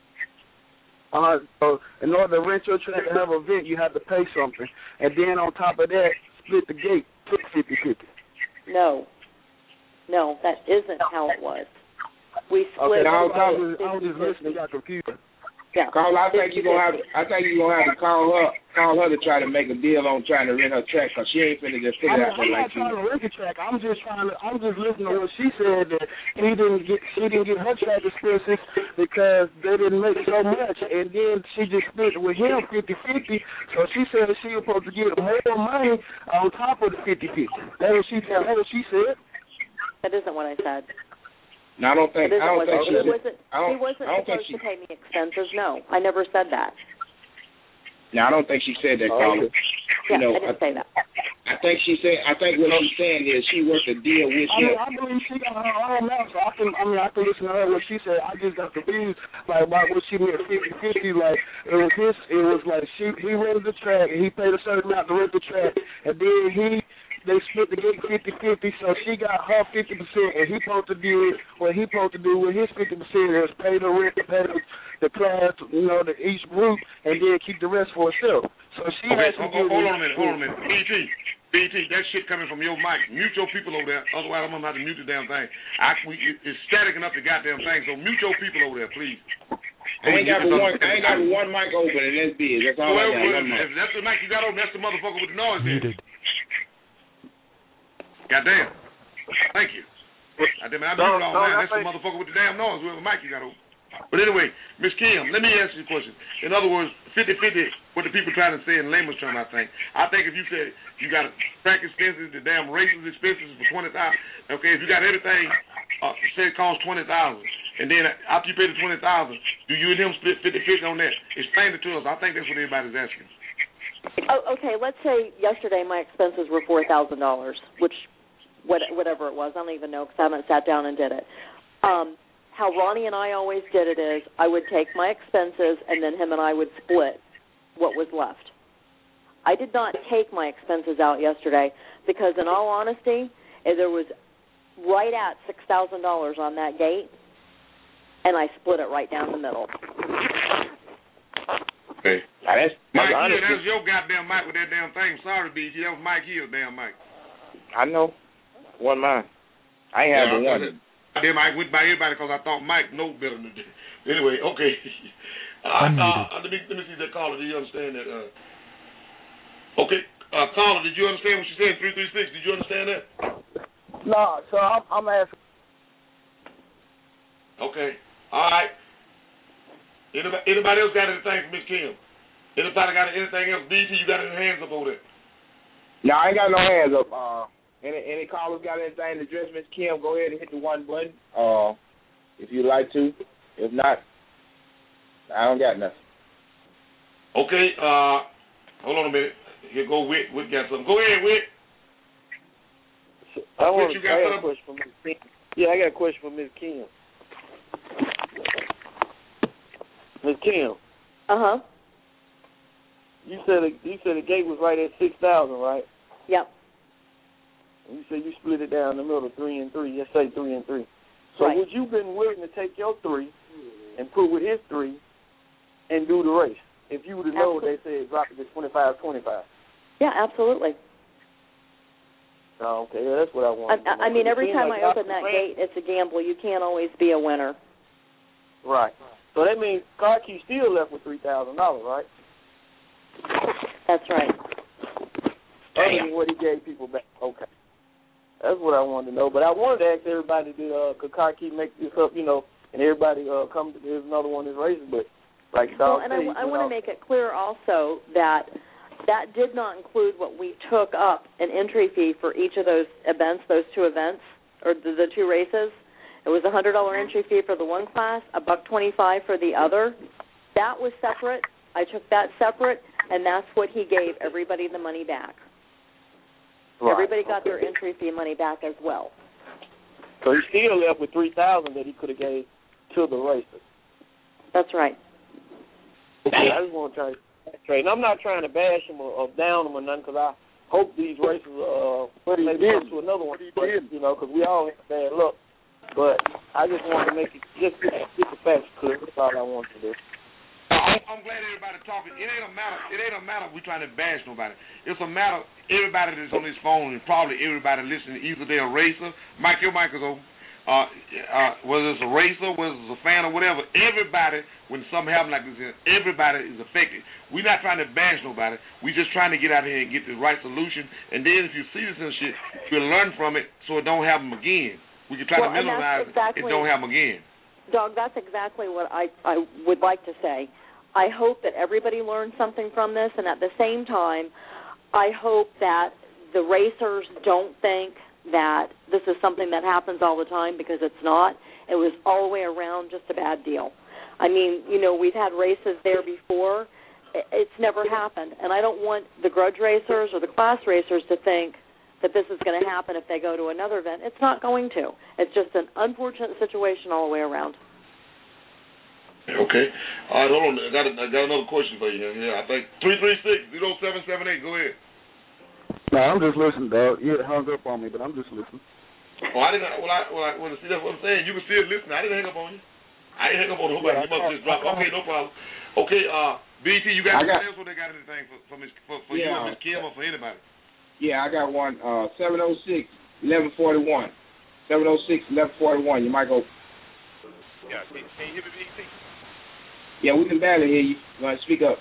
So in order to rent your track and have an event, you have to pay something. And then on top of that, split the gate, took 50-50. No, that isn't how it was. We split. Okay, I was just listening, got confused. Yeah. Call. I think you're gonna have to call her to try to make a deal on trying to rent her track because she ain't finna just figure out that like you. I'm not trying to rent the track. I'm just listening to what she said that she didn't get her track expenses because they didn't make so much, and then she just split it with him 50-50. So she said that she was supposed to get more money on top of the 50-50. That's what she said. That isn't what I said. No, I don't think he she wasn't supposed to pay me expenses. No, I never said that. No, I don't think she said that, Carla. Yeah, I didn't say that. I think what she's saying is she worked a deal with him. I believe she got her own mouth, so I can listen to her what she said. I just got confused about what she meant 50-50. Like it was like he rented the track and he paid a certain amount to rent the track, and then they split the gate 50-50, so she got her 50%, and he supposed to do what he supposed to do with his 50% is pay the rent, pay the class, to each group, and then keep the rest for herself. So she has to do. Hold on a minute. BT, that shit coming from your mic. Mute your people over there, otherwise I'm going to have to mute the damn thing. It's static enough the goddamn thing, so mute your people over there, please. I ain't got one mic open, and that's big. That's all I got. If that's the mic you got open, that's the motherfucker with the noise in it. Goddamn. Thank you. Goddamn, I do it all, man. That's the motherfucker with the damn noise. Whoever mic you got open. But anyway, Ms. Kim, let me ask you a question. In other words, 50-50, what the people trying to say in layman's terms, I think if you said you got track expenses, the damn racist expenses for $20,000, okay, if you got everything, say it costs $20,000, and then after you pay the $20,000, do you and him split 50-50 on that? Explain it to us. I think that's what everybody's asking. Oh, okay, let's say yesterday my expenses were $4,000, which, whatever it was, I don't even know because I haven't sat down and did it. How Ronnie and I always did it is I would take my expenses and then him and I would split what was left. I did not take my expenses out yesterday because, in all honesty, there was right at $6,000 on that gate, and I split it right down the middle. Okay. Mike Hill, that's your goddamn mic with that damn thing. Sorry, BG, that was Mike Hill's damn mic. I know. One mine. I ain't have the one. I went by everybody because I thought Mike know better than that. Anyway, okay. Let me see that caller. Do you understand that? Okay, caller, did you understand what she said? 336. Did you understand that? No, so I'm asking. Okay. All right. Anybody else got anything for Miss Kim? Anybody got anything else? DT, you got any hands up over there? No, I ain't got no hands up. Any callers got anything to address Miss Kim, go ahead and hit the one button if you'd like to. If not, I don't got nothing. Okay, hold on a minute. Here go Whit. Whit got something. Go ahead, Whit. I got a question for Miss Kim. Yeah, I got a question for Miss Kim. Miss Kim. Uh-huh. You said the gate was right at 6,000, right? Yep. You said you split it down the middle, 3 and 3. Let's say 3 and 3. So right. Would you been willing to take your 3 and put with his 3 and do the race if you would have known they said drop it to 25-25? Yeah, absolutely. Oh, okay, yeah, that's what I want. I mean, every time I open that gate, it's a gamble. You can't always be a winner. Right. So that means Car Key still left with $3,000, right? That's right. Other than what he gave people back. Okay. That's what I wanted to know. But I wanted to ask everybody, could Car Key make this up, and everybody come to there's another one of these races, but like Dog said, I want to make it clear also that did not include what we took up an entry fee for each of those events, those 2 events, or the 2 races. It was a $100 entry fee for the one class, $125 for the other. That was separate. I took that separate, and that's what he gave everybody the money back. Right. Everybody got their entry fee money back as well. So he still left with $3,000 that he could have gave to the racers. That's right. Okay, I just want to try to trade. And I'm not trying to bash him or down him or nothing, because I hope these races maybe come to another one, because we all have bad luck. But I just want to make it get the facts clear. That's all I want to do. I'm glad everybody talking. It ain't a matter we trying to bash nobody. It's a matter everybody that's on this phone and probably everybody listening, either they're a racer. Mike, your mic is open. Whether it's a racer, whether it's a fan or whatever, everybody, when something happens like this, everybody is affected. We're not trying to bash nobody. We're just trying to get out here and get the right solution. And then if you see this and shit, you'll learn from it so it don't happen again. We can try to minimize it don't happen again. Dog, that's exactly what I would like to say. I hope that everybody learns something from this, and at the same time, I hope that the racers don't think that this is something that happens all the time, because it's not. It was all the way around just a bad deal. I mean, we've had races there before. It's never happened, and I don't want the grudge racers or the class racers to think that this is going to happen if they go to another event. It's not going to. It's just an unfortunate situation all the way around. Okay. All right, hold on. I got another question for you. Yeah, I think 336-0778. Go ahead. No, I'm just listening, dog. You hung up on me, but I'm just listening. Oh, I didn't. Well, see, that's what I'm saying. You can still listen. I didn't hang up on you. I didn't hang up on nobody. You must just drop. Okay, no problem. Okay, BT, you got anything else, or they got anything for you or Miss Kim or for anybody? Yeah, I got one. 706-1141. 706-1141. You might go. Yeah, can you hear me, BT? Yeah, we can barely hear you. You want to speak up?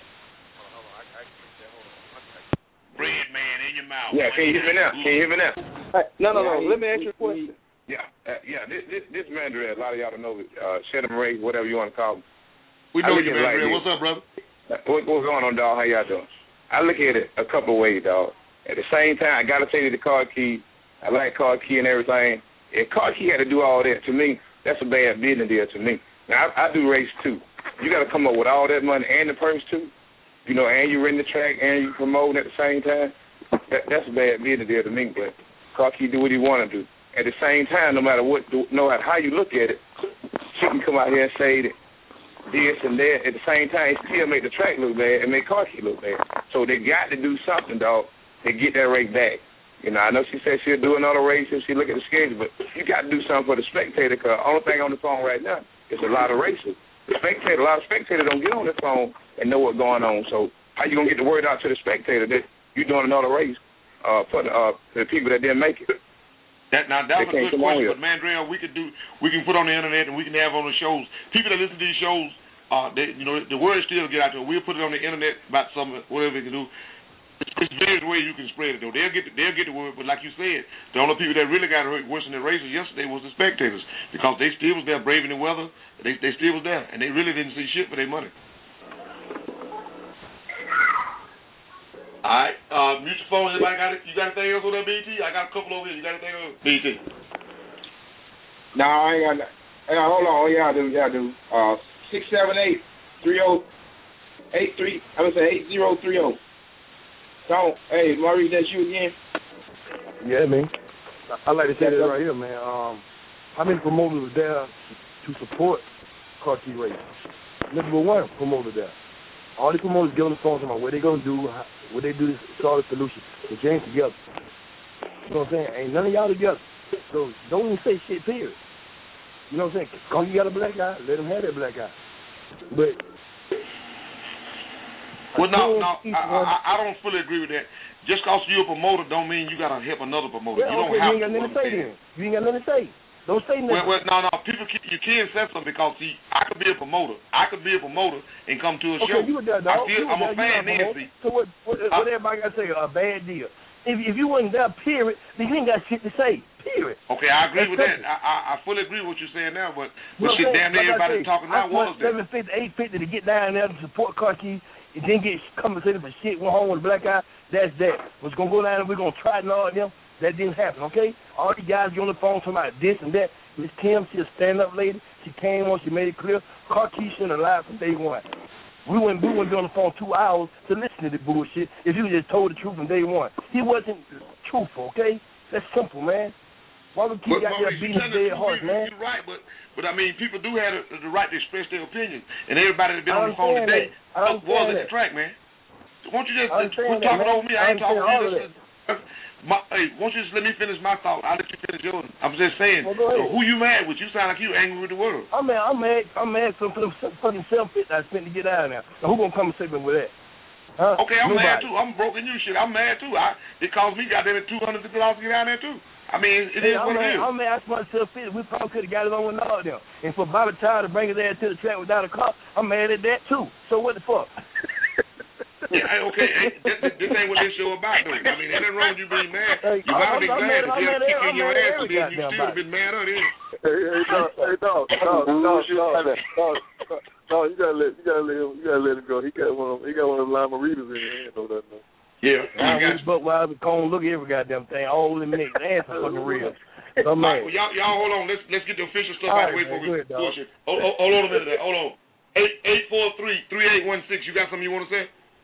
Bread man in your mouth. Yeah, can you hear me now? No. Let me ask you a question. This Mandrill, a lot of y'all don't know, Shed Ray, whatever you want to call him. We know you, Mandrill. What's up, brother? What's going on, dog? How y'all doing? I look at it a couple of ways, dog. At the same time, I got to tell you the Car Key. I like Car Key and everything. If Car Key had to do all that, to me, that's a bad business deal to me. Now, I do race, too. You got to come up with all that money and the purse, too. You know, and you run the track and you promoting at the same time. That's a bad business deal to me, but Car Key do what he want to do. At the same time, no matter how you look at it, she can come out here and say that this and that. At the same time, it still make the track look bad and make Car Key look bad. So they got to do something, dog, to get that race back. You know, I know she said she'll do another race if she look at the schedule, but you got to do something for the spectator, because the only thing on the phone right now is a lot of races. A lot of spectators don't get on the phone and know what's going on. So how you going to get the word out to the spectator that you're doing another race for the people that didn't make it? That was a good question, but Mandrill, we can put on the internet and we can have on the shows. People that listen to these shows, the word still get out there. We'll put it on the internet about something, whatever we can do. There's various ways you can spread it, though. They'll get the word, but like you said, the only people that really got worse in the races yesterday was the spectators, because they still was there braving the weather. They still was there, and they really didn't see shit for their money. All right, mutual phone. Anybody got it? You got anything else on that, BT? I got a couple over here. You got anything on BT? No, I ain't got. Hold on. Yeah, I do. 678-3083. I would say 8030. So, hey, Maurice, that's you again? Yeah, man. I like to say this right here, man. How many promoters are there to support Car Key Racing? Number one promoter there. All the promoters get on the phone about what they gonna do, what they do to solve the solution. They came together. You know what I'm saying? Ain't none of y'all together. So don't even say shit, period. You know what I'm saying? Cause you got a black guy, let him have that black guy. But well, no, I don't fully agree with that. Just because you're a promoter don't mean you gotta help another promoter. Well, you don't okay, have you ain't got nothing to say then. You ain't got nothing to say. Don't say nothing. Well, no. You can't say something because I could be a promoter. I could be a promoter and come to a show. Okay, you were there, dog. I'm a fan, Nancy. So what everybody got to say? A bad deal. If you wasn't there, period, then you ain't got shit to say, period. Okay, I agree with that. I fully agree with what you're saying now, but shit, damn near everybody talking about was there. $750, $850 to get down there to support Car Key and then get compensated for shit, went home with a black guy. That's that. What's going to go down and we're going to try and all them. That didn't happen, okay? All these guys get on the phone talking about this and that. Miss Kim, she a stand-up lady. She came on, she made it clear. Car Key shouldn't have lied from day one. We wouldn't be on the phone 2 hours to listen to the bullshit if you just told the truth from day one. He wasn't truthful, okay? That's simple, man. Why would keep out there beating his dead horse, man? You're right, but I mean, people do have the right to express their opinions. And everybody that's been on the phone today was at the track, man. Won't you just quit talking over me? I ain't talking over you. Hey, won't you just let me finish my thought? I'll let you finish yours. I'm just saying, who you mad with? You sound like you angry with the world. I'm mad for the fucking $750 I spent to get out of there. Now, who gonna come and save me with that? Huh? Okay, I'm mad too. I'm broken you shit. I'm mad too. It cost me goddamn $250 to get down there too. I mean, it is what it is. I'm mad. I spent $750. We probably could have got it on with all of them. And for Bobby Tyler to bring his ass to the track without a car, I'm mad at that too. So what the fuck? Yeah, okay, this ain't what this show about, though. I mean, ain't nothing wrong with you being mad. You might be glad if you're kicking your ass, but then you still been mad at it. Hey, dog, you gotta let him go. He got one of them Lima Readers in his hand, know that, man. Yeah, but while the cone look at every goddamn thing, all in the mix, and some fucking real. So, man. Well, y'all hold on. Let's get the official stuff out of the way before we bullshit. Hold on a minute. Hold on. 843-3816. You got something you want to say?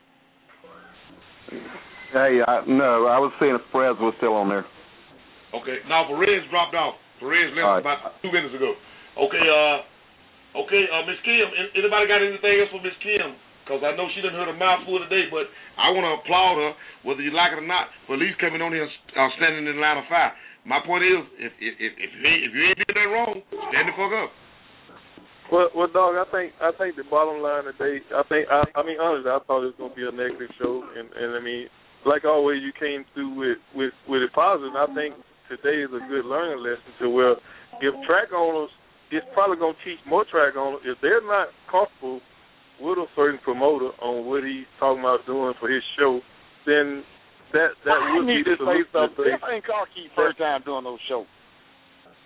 Hey, no, I was saying if Perez was still on there. Okay, now Perez dropped off. Perez left about 2 minutes ago. Okay, Miss Kim, anybody got anything else for Miss Kim? Because I know she done heard a mouthful today, but I want to applaud her, whether you like it or not, for at least coming on here standing in line of fire. My point is, if you ain't did that wrong, stand the fuck up. Well, dog, I think the bottom line today, I mean, honestly, I thought it was gonna be a negative show, and I mean, like always, you came through with it positive. And I think today is a good learning lesson to where if track owners, it's probably gonna teach more track owners if they're not comfortable with a certain promoter on what he's talking about doing for his show, then that would be the solution. This ain't Car Key first time doing those shows.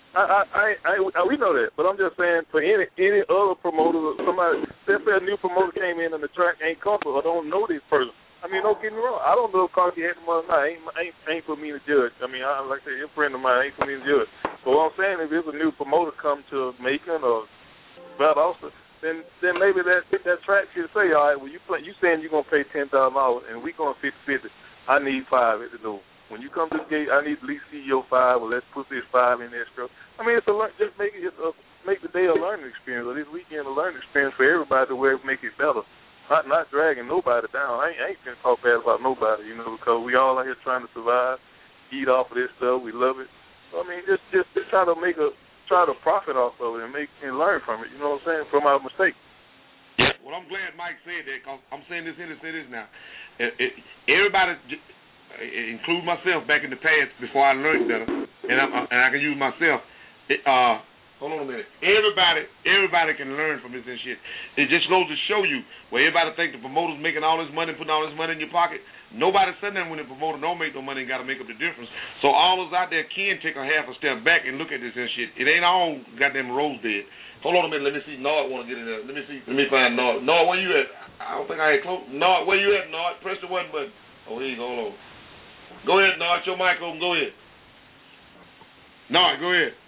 We know that, but I'm just saying for any other promoter, somebody, let's say a new promoter came in and the track ain't comfortable or don't know this person. I mean, don't get me wrong. I don't know if Carkey had the money or not. Ain't for me to judge. I mean, like I said, your friend of mine ain't for me to judge. But what I'm saying, if there's a new promoter come to Macon or Valdosta, then maybe that track should say, all right, well, you saying you're gonna pay $10,000 and we going 50-50. I need 5 at the door. When you come to the gate, I need at least see your 5, or let's put this 5 in extra. I mean, just make the day a learning experience, or this weekend a learning experience for everybody to where it make it better. Not dragging nobody down. I ain't gonna talk bad about nobody, because we all out here trying to survive, eat off of this stuff. We love it. So, I mean, just try to profit off of it and learn from it. You know what I'm saying? From our mistake. Yeah. Well, I'm glad Mike said that, because I'm saying this here to say this now. Everybody, include myself, back in the past before I learned better, and I can use myself. Hold on a minute. Everybody can learn from this and shit. It just goes to show you where everybody think the promoter's making all this money, putting all this money in your pocket. Nobody's saying that when the promoter don't make no money and got to make up the difference. So all those out there can take a half a step back and look at this and shit. It ain't all goddamn rose bed. Hold on a minute. Let me see. Nard want to get in there. Let me see. Let me find Nard. Nard, where you at? I don't think I had close. Nard, where you at, Nard? Press the one button. Oh, here you go. Hold on. Go ahead, Nard. Your mic open. Go ahead. Nard, go ahead.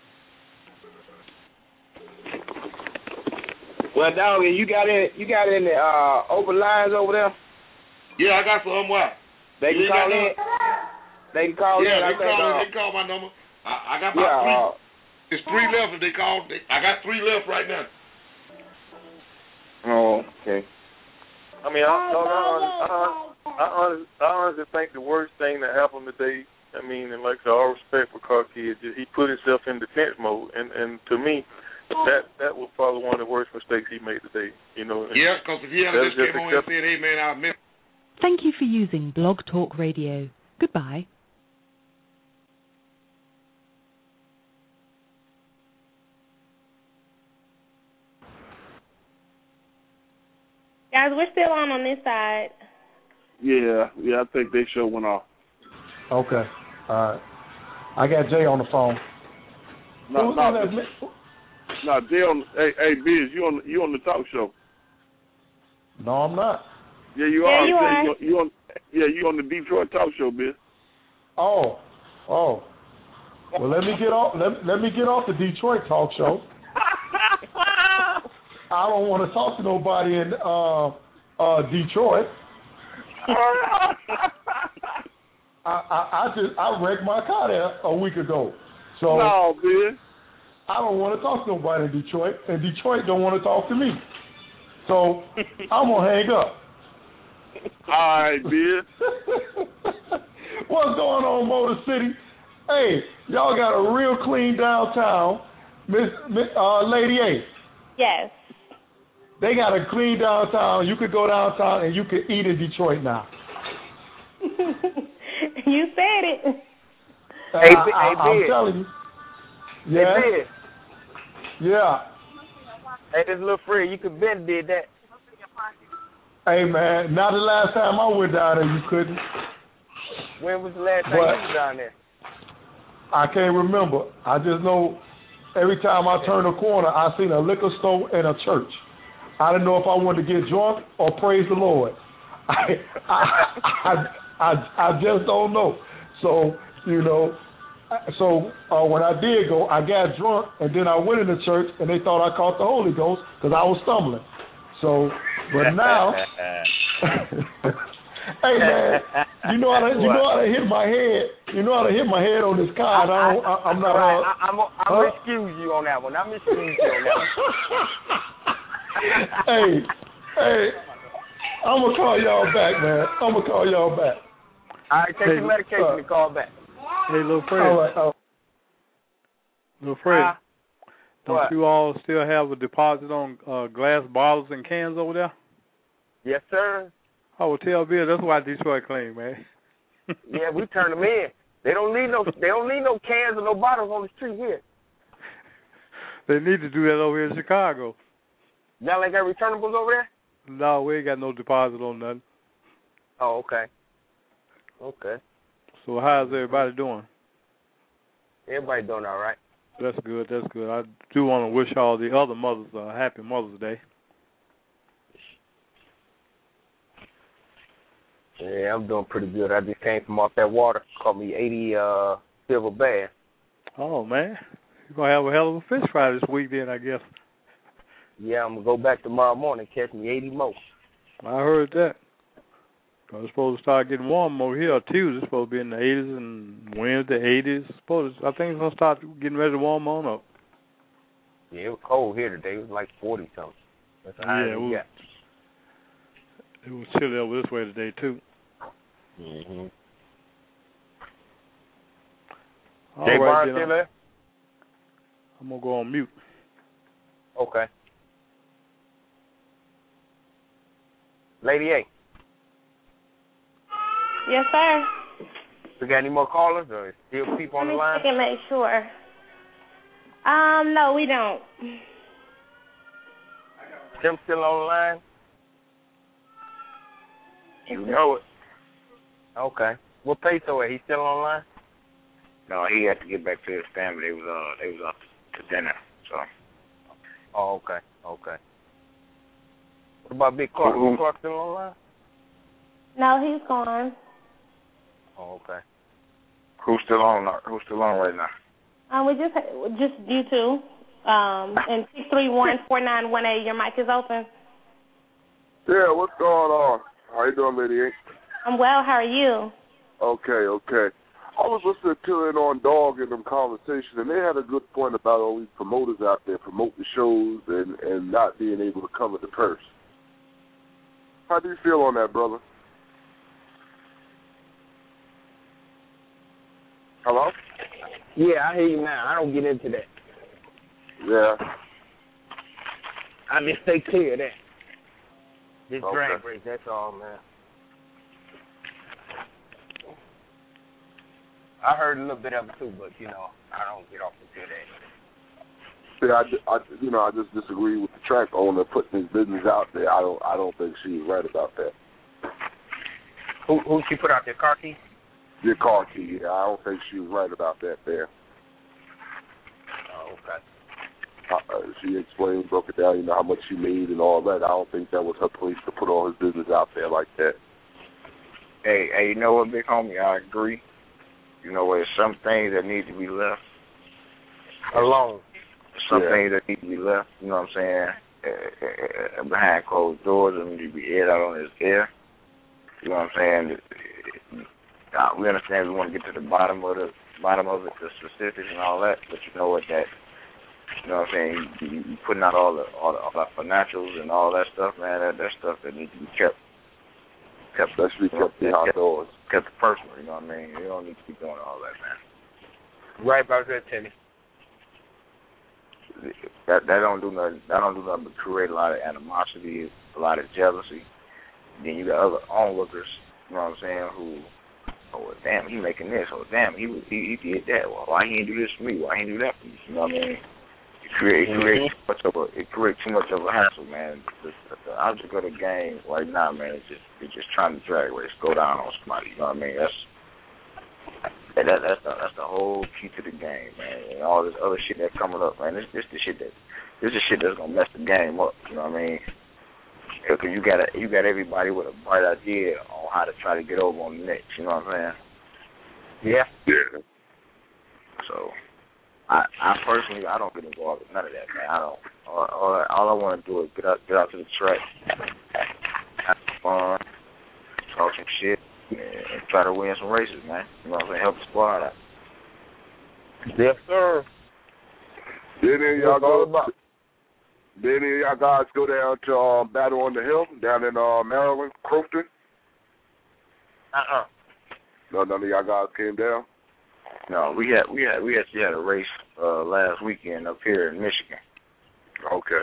Well, doggy, you got any open lines over there? Yeah, I got some. What? They can call in. They can call in. Yeah, they call my number. I got about 3. It's 3 left. If they call, I got 3 left right now. Oh, okay. I mean, I honestly think the worst thing that happened today, I mean, and like all respect for Carkey, he put himself in defense mode, and to me, that was probably one of the worst mistakes he made today. Yeah, because if he had just came on and said, "Hey man, I admit." Thank you for using Blog Talk Radio. Goodbye. Guys, we're still on this side. Yeah, I think they show went off. Okay. All right. I got Jay on the phone. No, Jay on. Hey, Biz, you on the talk show? No, I'm not. Yeah, you are. Yeah, you are. You on the Detroit talk show, Biz. Oh. Well, let me get off the Detroit talk show. I don't want to talk to nobody in Detroit. I wrecked my car there a week ago. So no, man. I don't want to talk to nobody in Detroit, and Detroit don't want to talk to me. So I'm gonna hang up. All right, man. What's going on, Motor City? Hey, y'all got a real clean downtown, Miss Lady A. Yes. They got a clean downtown. You could go downtown and you could eat in Detroit now. You said it. I'm telling you. Yeah. Yeah. Hey, this little Fred, you could been did that. Hey, man, not the last time I went down there, you couldn't. When was the last time you was down there? I can't remember. I just know every time I turn a corner, I seen a liquor store and a church. I didn't know if I wanted to get drunk or praise the Lord. I just don't know. So, when I did go, I got drunk, and then I went in the church, and they thought I caught the Holy Ghost because I was stumbling. So, but now, hey man, you know how to hit my head. You know how to hit my head on this card. I'm not. I'm gonna excuse you on that one. I'm excuse you on that one. Hey, I'm gonna call y'all back, man. I'm gonna call y'all back. All right, take your medication and call back. Hey, little Fred. All right. Little Fred. Don't you all still have a deposit on glass bottles and cans over there? Yes, sir. I will tell Bill. That's why Detroit clean, man. Yeah, we turn them in. They don't need no cans or no bottles on the street here. They need to do that over here in Chicago. Y'all ain't got returnables over there? No, we ain't got no deposit on nothing. Oh, okay. Okay. So how's everybody doing? Everybody doing all right. That's good. That's good. I do want to wish all the other mothers a happy Mother's Day. Yeah, I'm doing pretty good. I just came from off that water. Caught me 80 silver bass. Oh, man. You're going to have a hell of a fish fry this week then, I guess. Yeah, I'm going to go back tomorrow morning and catch me 80 more. I heard that. It's supposed to start getting warm over here Tuesday. It's supposed to be in the 80s and Wednesday 80s. I think it's going to start getting ready to warm on up. Yeah, it was cold here today. It was like 40-something. That's how high we got. It was chilly over this way today, too. Mm-hmm. Jay Barnes still there? I'm going to go on mute. Okay. Lady A. Yes, sir. We got any more callers or still people on the line? Let me check and make sure. No, we don't. Tim still on the line? You know it. Okay. What peso is he still on the line? No, he had to get back to his family. They was up to dinner. So. Oh, okay. Okay. What about Big Clark? Is Clark still on the line? No, he's gone. Oh, okay. Who's still on right now? We just you two. And 631-4918. Your mic is open. Yeah, what's going on? How you doing, Lady A? I'm well. How are you? Okay. I was listening to it on Dog and them conversations, and they had a good point about all these promoters out there promoting shows and not being able to cover the purse. How do you feel on that, brother? Hello? Yeah, I hear you now. I don't get into that. Yeah. I just stay clear of that. This Okay. drag race, that's all, man. I heard a little bit of it too, but I don't get off into that. See, I just disagree with the track owner putting his business out there. I don't think she's right about that. Who she put out there, Carkey? Your car key, yeah. I don't think she was right about that there. Oh, okay. She explained, broke it down, how much she made and all that. I don't think that was her place to put all his business out there like that. Hey, you know what, big homie? I agree. There's some things that need to be left alone. Some things that need to be left, you know what I'm saying, behind closed doors and need to be aired out on his air. You know what I'm saying? We understand we want to get to the bottom of it, the specifics and all that, but you know what that, you know what I'm saying, you putting out all our financials and all that stuff, man, that stuff that needs to be kept especially kept outdoors. Kept personal, you know what I mean? You don't need to be doing all that, man. Right about that, Timmy. That don't do nothing but create a lot of animosity, a lot of jealousy. Then you got other onlookers, you know what I'm saying, who, oh damn, he making this, oh damn, he did that. Well, why he didn't do this for me? Why he didn't do that for me? You know what I mean? It creates too much of a hassle, man. The object of the game right now, man, is just trying to drag race, go down on somebody. You know what I mean? That's the whole key to the game, man. And all this other shit that's coming up, man. This is shit that's gonna mess the game up. You know what I mean? Because you got everybody with a bright idea on how to try to get over on the next. You know what I'm saying? Yeah. So, I personally, I don't get involved with none of that, man. I don't. All I want to do is get out to the track, have some fun, talk some shit, and try to win some races, man. You know what I'm saying? Help the squad out. Yes, sir. Then y'all guys go down to Battle on the Hill down in Maryland, Crofton? No, none of y'all guys came down? No, we actually had a race last weekend up here in Michigan. Okay.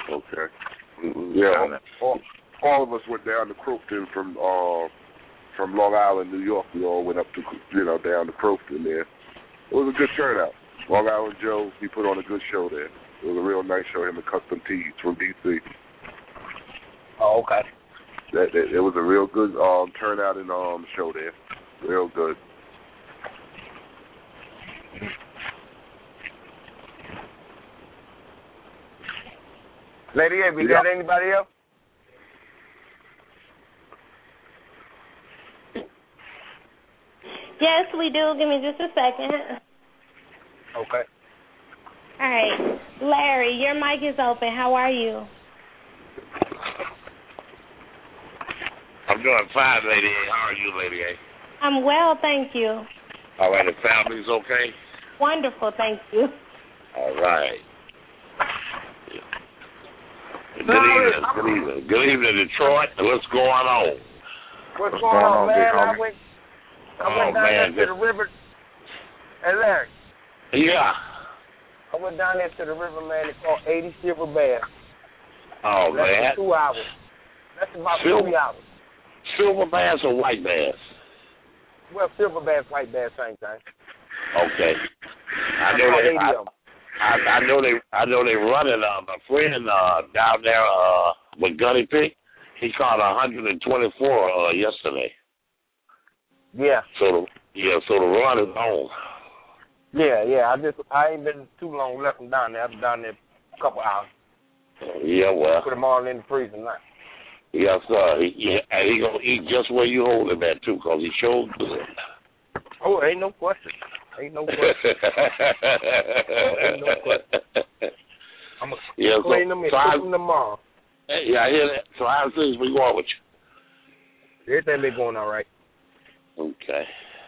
Yeah, all of us went down to Crofton from Long Island, New York. We all went up to down to Crofton there. It was a good turnout. Long Island Joe, he put on a good show there. It was a real nice show. Him and Custom Tees from DC. Oh, okay. It was a real good turnout in the show there. Real good. Lady A, we got anybody else? Yes, we do. Give me just a second. Okay. All right. Larry, your mic is open. How are you? I'm doing fine, Lady A. How are you, Lady A? I'm well, thank you. All right, the family's okay? Wonderful, thank you. All right. Good evening, Detroit. What's going on? What's going on, man? I went down man, there to the river. Hey, Larry. Yeah. I went down there to the river, man. They caught 80 silver bass. Oh, Less man. than 2 hours. That's about 3 hours. Silver bass or white bass? Well, silver bass, white bass, same thing. Okay. I know they running. My friend down there with Gunny Pig, he caught 124 yesterday. Yeah. So the run is on. Yeah. I ain't been too long left from down there. I've been down there a couple hours. Yeah, well. Put them all in the freezer now. Yes, sir. And he gonna eat just where you hold him at too, cause he showed good. Oh, ain't no question. Ain't no question. I'm gonna clean them and cook them tomorrow. Yeah, I hear that. So how's things been going with you? Everything been going all right. Okay.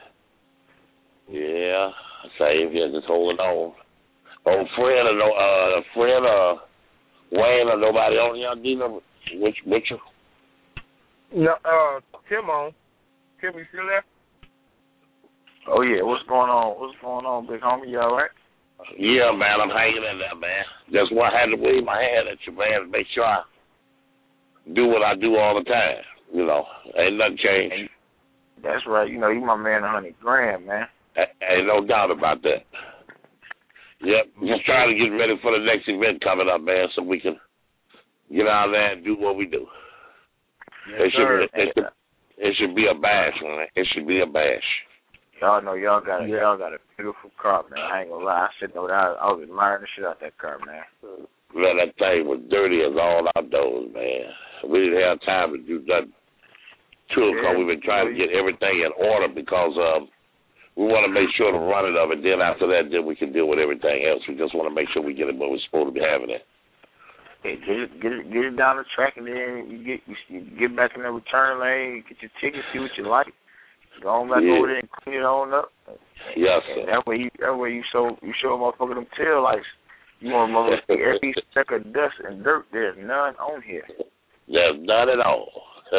Yeah, same here, just holding on. Old Fred or Wayne or nobody on y'all dealing with you? No, Tim on. Tim, you still there? Oh yeah, what's going on? What's going on, big homie? You all right? Yeah, man, I'm hanging in there, man. Just I had to wave my hand at you, man, to make sure I do what I do all the time. You know, ain't nothing changed. That's right. You know, you my man, $100 grand, man. Ain't no doubt about that. Yep, just trying to get ready for the next event coming up, man, so we can get out there and do what we do. Yes, it should be a bash, man. It should be a bash. Y'all know y'all got a beautiful car, man. I ain't gonna lie. I said no, I was admiring the shit out that car, man. Man, that thing was dirty as all outdoors, man. We didn't have time to do nothing to it because we've been trying to get everything in order because we want to make sure the running of it. Then after that, then we can deal with everything else. We just want to make sure we get it where we're supposed to be having it. Hey, get it down the track, and then you get back in the return lane, get your ticket, see what you like. Go on back over there and clean it on up. Yes, sir. That way you show a motherfucker them tail lights. You want to see every speck of dust and dirt. There's none on here. There's none at all.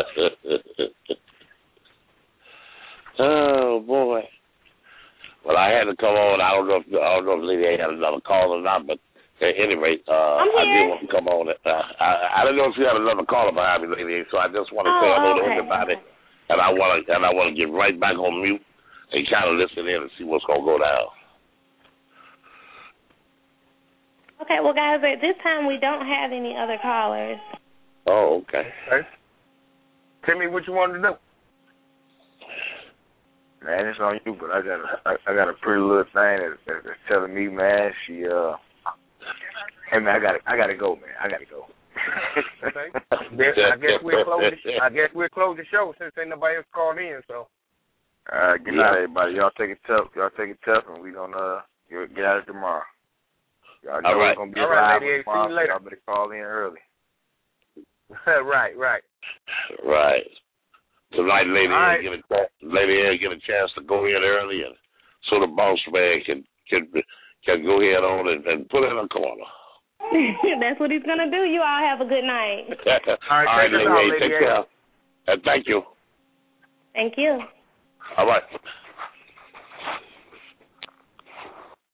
Oh boy. Well, I had to come on. I don't know if Lady A had another call or not, but at any rate, I did want to come on. I don't know if you had another caller behind me, Lady A, so I just want to say hello to everybody. And I want to get right back on mute and kind of listen in and see what's going to go down. Okay, well, guys, at this time we don't have any other callers. Oh, okay. Tell me what you wanted to do. Man, it's on you, but I got a pretty little thing that's telling me, man. She hey man, I gotta go, man. I gotta go. Okay. I guess we'll close the show since ain't nobody else called in. So. Good night, everybody. Y'all take it tough, and we gonna get at it tomorrow. Y'all know it's gonna be live tomorrow, so y'all better call in early. Right. Tonight, Lady A get a chance to go in early, and so the boss man can go ahead on and put it in a corner. That's what he's gonna do. You all have a good night. All right, Lady A, take care. And thank you. Thank you. All right.